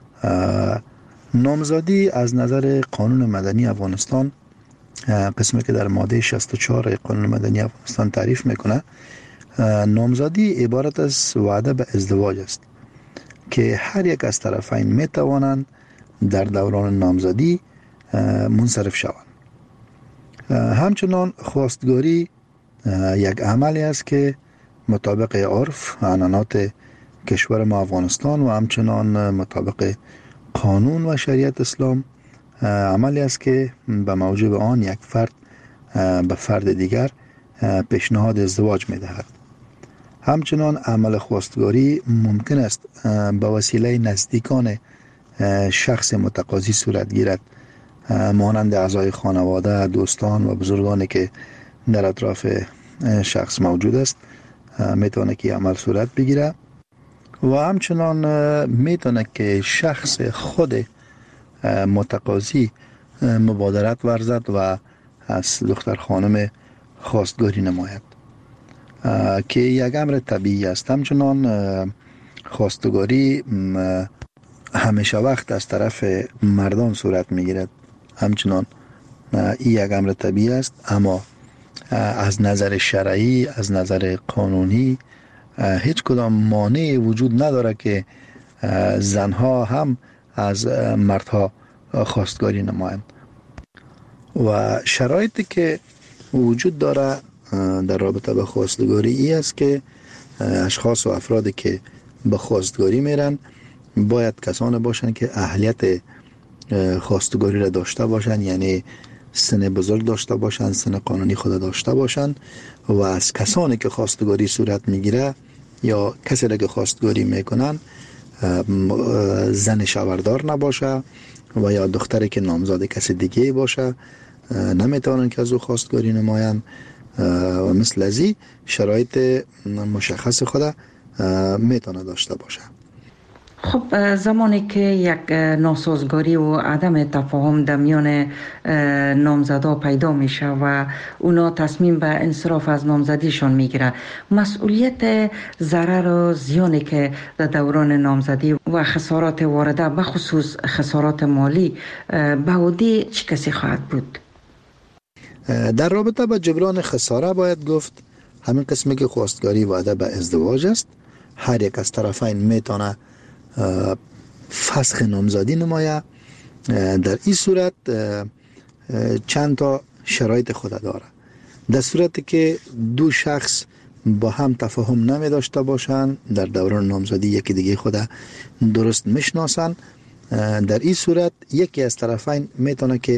نامزدی از نظر قانون مدنی افغانستان، قسمی که در ماده 64 قانون مدنی افغانستان تعریف میکنه، نامزدی عبارت از وعده به ازدواج است که هر یک از طرفین میتوانند در دوران نامزدی منصرف شوند. همچنان خواستگاری یک عملی است که مطابق عرف و عنعنات کشور ما افغانستان و همچنان مطابق قانون و شریعت اسلام عملی است که به موجب آن یک فرد به فرد دیگر پیشنهاد ازدواج می دهد. همچنان عمل خواستگاری ممکن است به وسیله نزدیکان شخص متقاضی صورت گیرد، مانند اعضای خانواده، دوستان و بزرگانی که در اطراف شخص موجود است میتونه که عمل صورت بگیره و همچنان میتونه که شخص خود متقاضی مبادرت ورزد و از دختر خانم خواستگاری نماید که یک امر طبیعی است. همچنان خواستگاری همیشه وقت از طرف مردان صورت میگیرد، همچنان این یک امر طبیعی است، اما از نظر شرعی، از نظر قانونی هیچ کدام مانعی وجود نداره که زنها هم از مردها خواستگاری نمایند. و شرایطی که وجود داره در رابطه به خواستگاری ای است که اشخاص و افرادی که به خواستگاری میرن باید کسانی باشن که اهلیت خواستگاری را داشته باشن، یعنی سن بزرگ داشته باشن، سن قانونی خود داشته باشن و از کسانی که خواستگاری صورت میگیره یا کسی را که خواستگاری میکنن زن شوهردار نباشه و یا دختری که نامزد کسی دیگه باشه نمیتونن که از او خواستگاری نمایند و مثل ازی شرایط مشخص خود میتونه داشته باشه. خب زمانی که یک ناسازگاری و عدم تفاهم در میان نامزدا پیدا میشه و اونا تصمیم به انصراف از نامزدیشون میگیره، مسئولیت ضرر و زیانی که در دوران نامزدی و خسارات وارده به خصوص خسارات مالی به عهده چه کسی خواهد بود؟ در رابطه با جبران خساره باید گفت همین قسمی که خواستگاری وعده به ازدواج است، هر یک از طرفین میتونه فسخ نامزدی نمایه. در این صورت چند تا شرایط خود داره. در صورتی که دو شخص با هم تفاهم نمی داشته باشند، در دوران نامزدی یکی دیگه خود درست میشناسن، در این صورت یکی از طرفین میتونه که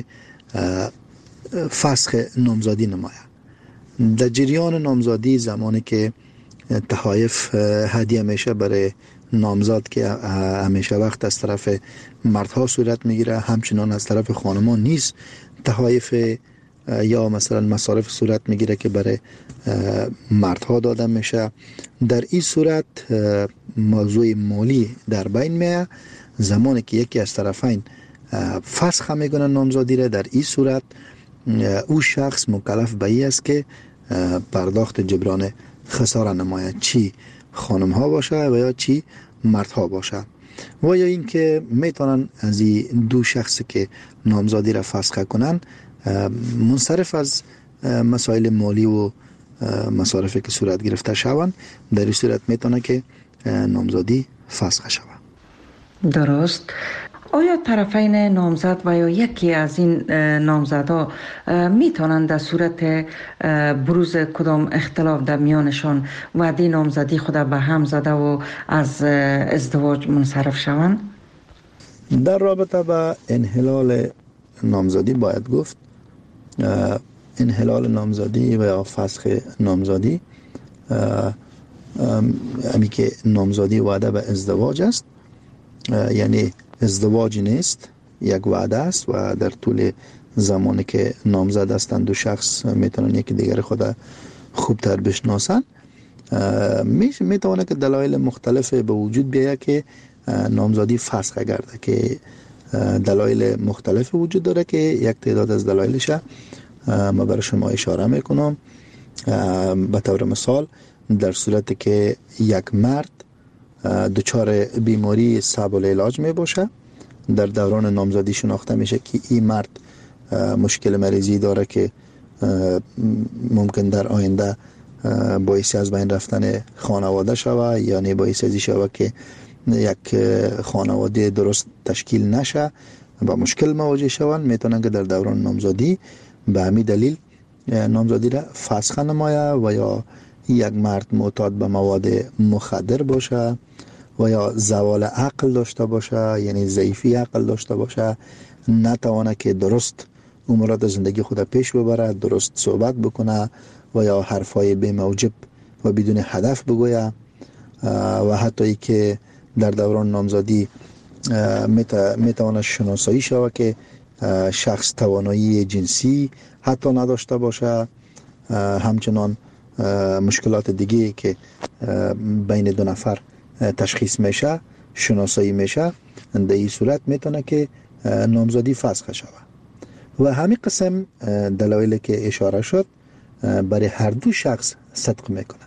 فسخ نامزدی نمایه. در جریان نامزدی زمانی که تحایف هدیه میشه برای نامزد که همیشه وقت از طرف مردها صورت میگیره، همچنان از طرف خانمان نیز تحایف یا مثلا مصارف صورت میگیره که برای مردها داده میشه. در این صورت موضوع مالی در بین میه. زمانی که یکی از طرفین فسخ میکنن نامزادی را، در این صورت او شخص مکلف به این است که پرداخت جبران خساره نماید، چی خانم ها باشه و یا چی مرد ها باشه. و یا اینکه میتونن از این دو شخص که نامزادی را فسخ کنن منصرف از مسائل مالی و مصارفی که صورت گرفته شوند، در این صورت میتونه که نامزادی فسخ شود. درست. آیا طرفین نامزد و یا یکی از این نامزدها میتونند در صورت بروز کدام اختلاف در میانشان وعده نامزدی خود به هم زده و از ازدواج منصرف شوند؟ در رابطه با انحلال نامزدی باید گفت انحلال نامزدی و یا فسخ نامزدی همی که نامزدی وعده به ازدواج است، یعنی ازدواج نیست، یک وعده است و در طول زمانی که نامزد هستند دو شخص میتونن یکی دیگر خود خوبتر بشناسن. میتونه که دلایل مختلف به وجود بیاید که نامزدی فسخ گرده، که دلایل مختلف وجود داره که یک تعداد از دلایلش ما برای شما اشاره میکنم. به طور مثال در صورتی که یک مرد دچار بیماری صعب العلاج می باشه، در دوران نامزدی شناخته میشه که این مرد مشکل مریضی داره که ممکن در آینده باعث از بین رفتن خانواده شوه، یعنی باعث ازی شوه که یک خانواده درست تشکیل نشه و مشکل مواجه شوند، میتونن که در دوران نامزدی به همین دلیل نامزدی را فسخ نمایه. و یا یک مرد معتاد به مواد مخدر باشه و یا زوال عقل داشته باشه، یعنی ضعیفی عقل داشته باشه، نتوانه که درست امورات زندگی خود پیش ببره، درست صحبت بکنه و یا حرفای بی موجب و بدون هدف بگویه، و حتی ای که در دوران نامزدی میتوانه شناسایی شود که شخص توانایی جنسی حتی نداشته باشه، همچنان مشکلات دیگه که بین دو نفر تشخیص میشه شناسایی میشه، در این صورت میتونه که نامزدی فسخ شود. و همین قسم دلایلی که اشاره شد برای هر دو شخص صدق میکنه،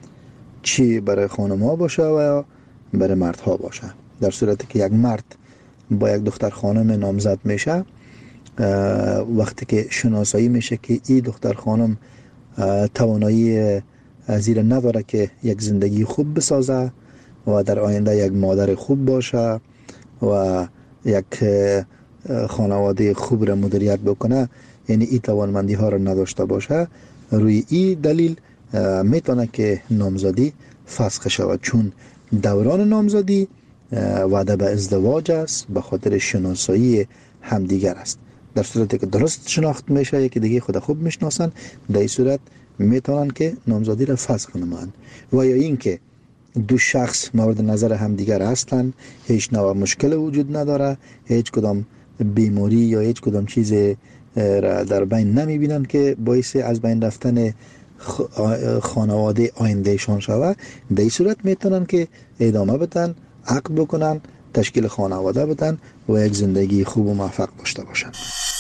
چی برای خانم ها باشه و یا برای مرد ها باشه. در صورتی که یک مرد با یک دختر خانم نامزد میشه، وقتی که شناسایی میشه که این دختر خانم توانایی زیر نداره که یک زندگی خوب بسازه و در آینده یک مادر خوب باشه و یک خانواده خوب را مدیریت بکنه، یعنی این توانمندی ها را نداشته باشه، روی این دلیل میتونه که نامزدی فسخ شود، چون دوران نامزدی وعده به ازدواج است، به خاطر شناسایی همدیگر است. در صورتی که درست شناخت میشه، یکی دیگه خود خوب میشناسن، در این صورت میتونن که نامزدی را فسخ نمایند. و یا اینکه دو شخص مورد نظر همدیگر هستند، هیچ نوع مشکل وجود نداره، هیچ کدام بیماری یا هیچ کدام چیز را در بین نمیبینن که باعث از بین رفتن خانواده آیندهشان شود، در این صورت میتونن که ادامه بدن، عقد بکنن، تشکیل خانواده بدن و یک زندگی خوب و موفق داشته باشن.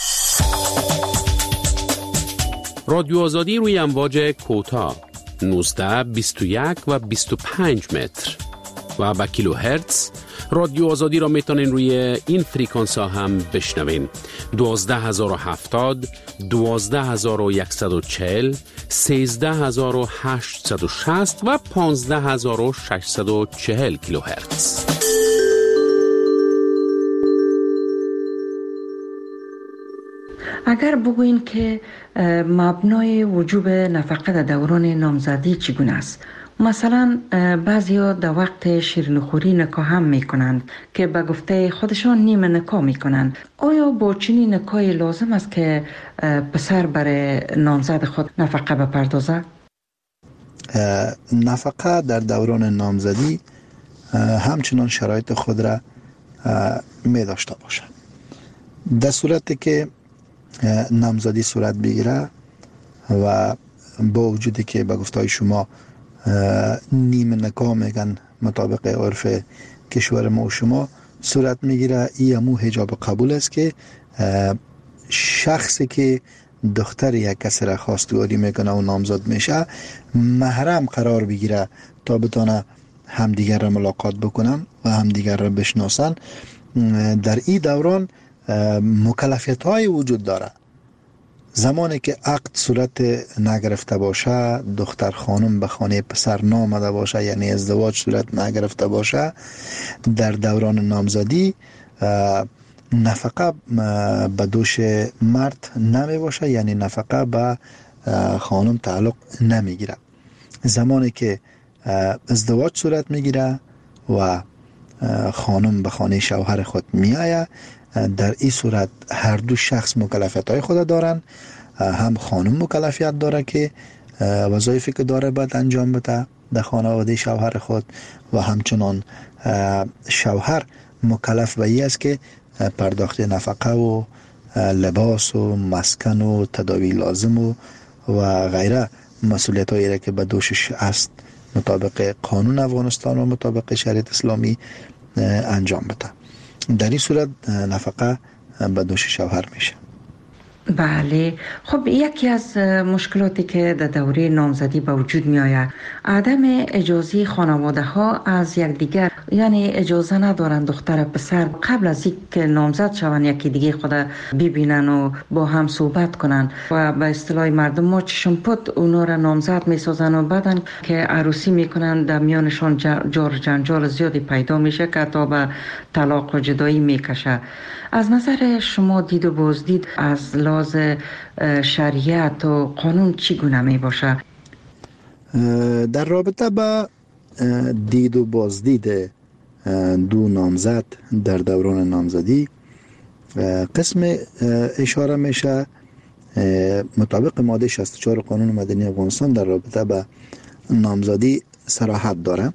رادیو آزادی روی امواج کوتاه 19، 21 و 25 متر و با کیلو هرتز. رادیو آزادی را میتونین روی این فریکانس ها هم بشنوین: 12070، 12140، 13860 و 15640 کیلو هرتز. اگر بگوین که مبنای وجوب نفقه در دوران نامزدی چگونه است؟ مثلا بعضیا در وقت شیرینیخوری نکاح هم میکنند که به گفته خودشان نیمه نکاح میکنند. آیا با چنین نکاحی لازم است که پسر برای نامزد خود نفقه بپردازد؟ نفقه در دوران نامزدی همچنان شرایط خود را می داشته باشد. در صورتی که نامزدی صورت بگیره و با وجودی که به گفته شما نیمه نکاح میگن مطابق عرف کشور ما و شما، صورت میگیره. این همو حجاب قبول است که شخصی که دختر یک کسی را خواستگاری میکنه و نامزد میشه محرم قرار بگیره تا بتونه همدیگر را ملاقات بکنن و همدیگر را بشناسن. در این دوران مکلفیت های وجود داره. زمانی که عقد صورت نگرفته باشه، دختر خانم به خانه پسر نامده باشه، یعنی ازدواج صورت نگرفته باشه، در دوران نامزدی نفقه به دوش مرد نمی باشه، یعنی نفقه به خانم تعلق نمیگیره. زمانی که ازدواج صورت میگیره و خانم به خانه شوهر خود میآید، در این صورت هر دو شخص مکلفیت های خود دارن. هم خانم مکلفیت داره که وظایفی که داره باید انجام بده در خانواده شوهر خود و همچنان شوهر مکلف به این است که پرداخت نفقه و لباس و مسکن و تداوی لازم و غیره مسئولیت هایی را که به دوشش است مطابق قانون افغانستان و مطابق شریعت اسلامی انجام بده. در این صورت نفقه به دوش شوهر میشه. بله. خب یکی از مشکلاتی که در دوره نامزدی به وجود می آید عدم اجازه خانواده ها از یکدیگر، یعنی اجازه ندارن دختر پسر قبل از اینکه نامزد شوند یکی دیگه خود ببینن و با هم صحبت کنن و به اصطلاح مردم ما چشم پوت اونا را نامزد می سازن و بعدن که عروسی میکنن در میانشان جار جنجال زیادی پیدا میشه که تا به طلاق و جدایی میکشه. از نظر شما دید و بازدید از لحاظ شریعت و قانون چگونه می باشه؟ در رابطه با دید و بازدید دو نامزد در دوران نامزدی قسم اشاره میشه مطابق ماده 64 قانون مدنی افغانستان در رابطه با نامزدی صراحت داره،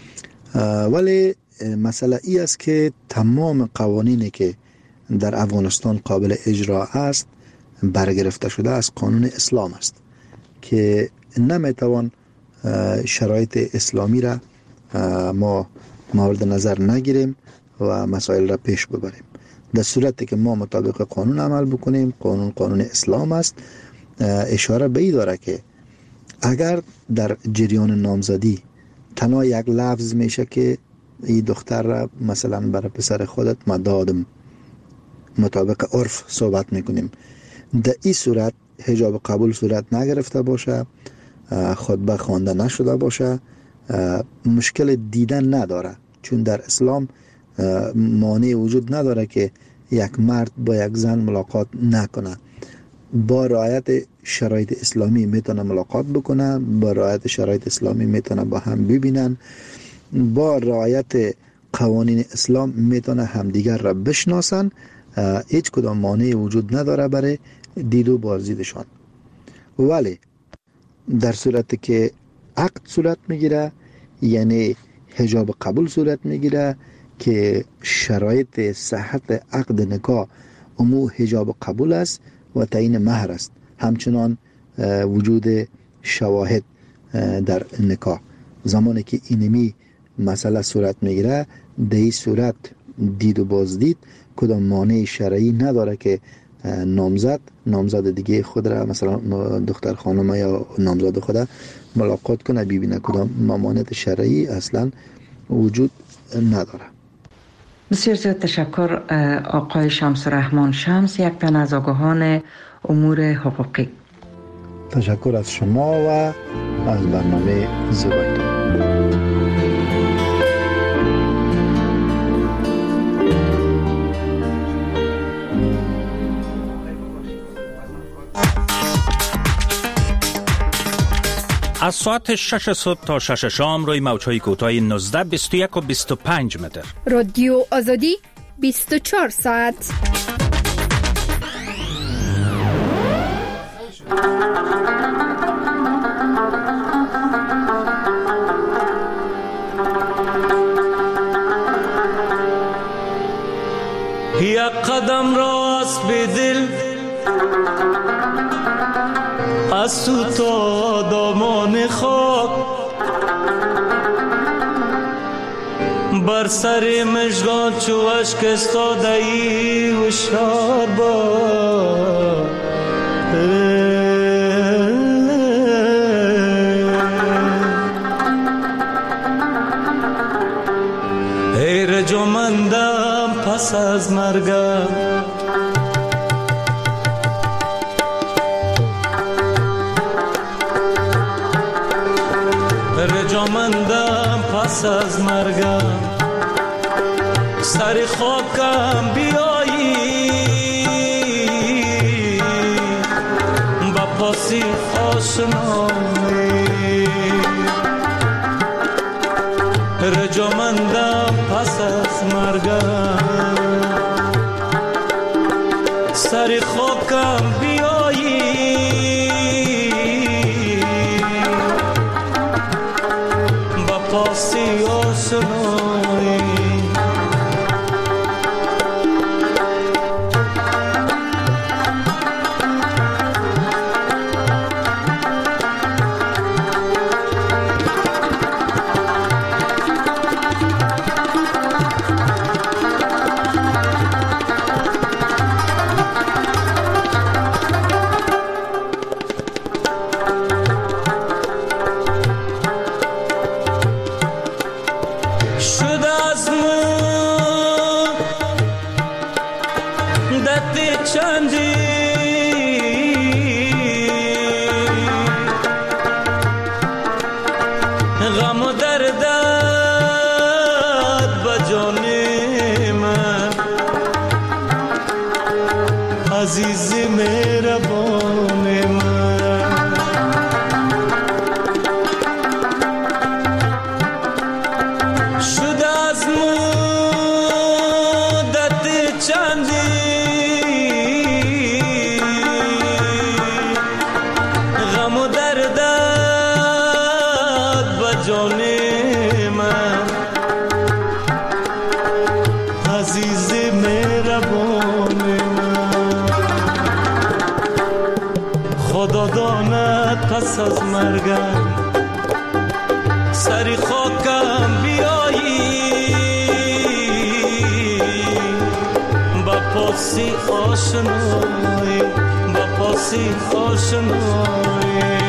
ولی مسئله ای است که تمام قوانینی که در افغانستان قابل اجرا است برگرفته شده از قانون اسلام است که نمیتوان شرایط اسلامی را ما مورد نظر نگیریم و مسائل را پیش ببریم. در صورتی که ما مطابق قانون عمل بکنیم، قانون اسلام است، اشاره به این داره که اگر در جریان نامزدی تنها یک لفظ میشه که این دختر را مثلا برای پسر خودت ما دادم، مطابق عرف صحبت میکنیم، در این صورت حجاب قبول صورت نگرفته باشه، خطبه خوانده نشده باشه، مشکل دیدن نداره، چون در اسلام مانع وجود نداره که یک مرد با یک زن ملاقات نکنه. با رعایت شرایط اسلامی میتونه ملاقات بکنه، با رعایت شرایط اسلامی میتونه با هم ببینن، با رعایت قوانین اسلام میتونه همدیگر را بشناسن. هیچ کدام مانع وجود نداره برای دید و بازدیدشان. ولی در صورتی که عقد صورت میگیره، یعنی حجاب قبول صورت میگیره که شرایط صحت عقد نکاح امو حجاب قبول است و تعیین مهر است، همچنان وجود شواهد در نکاح. زمانی که اینمی مسئله صورت میگیره، در این صورت دید و بازدید کدام مانع شرعی نداره که نامزد دیگه خود را، مثلا دختر خانم یا نامزد خود ملاقات کنه ببینه. کدام مانع شرعی اصلا وجود نداره. بسیار زیاد تشکر آقای شمس الرحمن شمس، یک تن از آگاهان امور حقوقی. تشکر از شما و از برنامه زیبایتون. از ساعت 6 صبح تا 6 شام روی موج‌های کوتاه 19، 21 و 25 متر. رادیو آزادی 24 ساعت. یک قدم راست به دل از تو تا دامان خاک، بر سر مژگان چو اشک استاده ای هوشیار باش. ای رجامندم پس از مرگم، رجامندم پس از مرگم، سر خاکم بیایی با پاسی آشنایی. رجامندم پس از مرگم، سر خاکم بیایی با پاسی آشنایی. پس از مرگم سری خاکم بیایی با پاسی آشنایی، با پاسی آشنایی.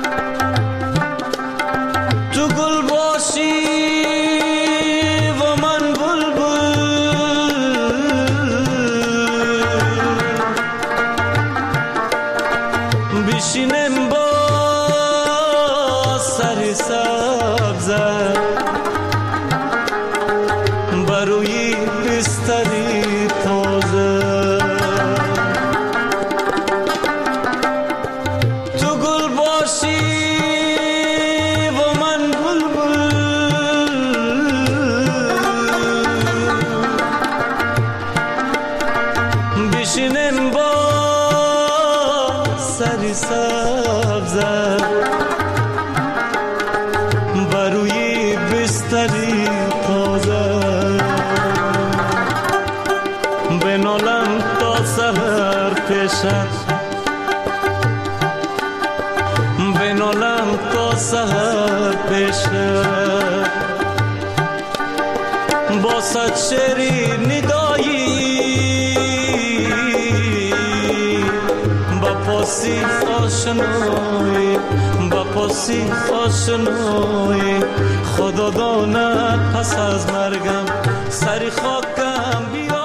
تو گل باشی و من همچنین با سری سبزه بروی بستری تازه بنالم تا سهر پیشت بنالم تا سهر پیشت با صد شعری ندایی با پاسی آشنایی با پاسی آشنایی خدا داند پس از مرگم سری خاکم بیا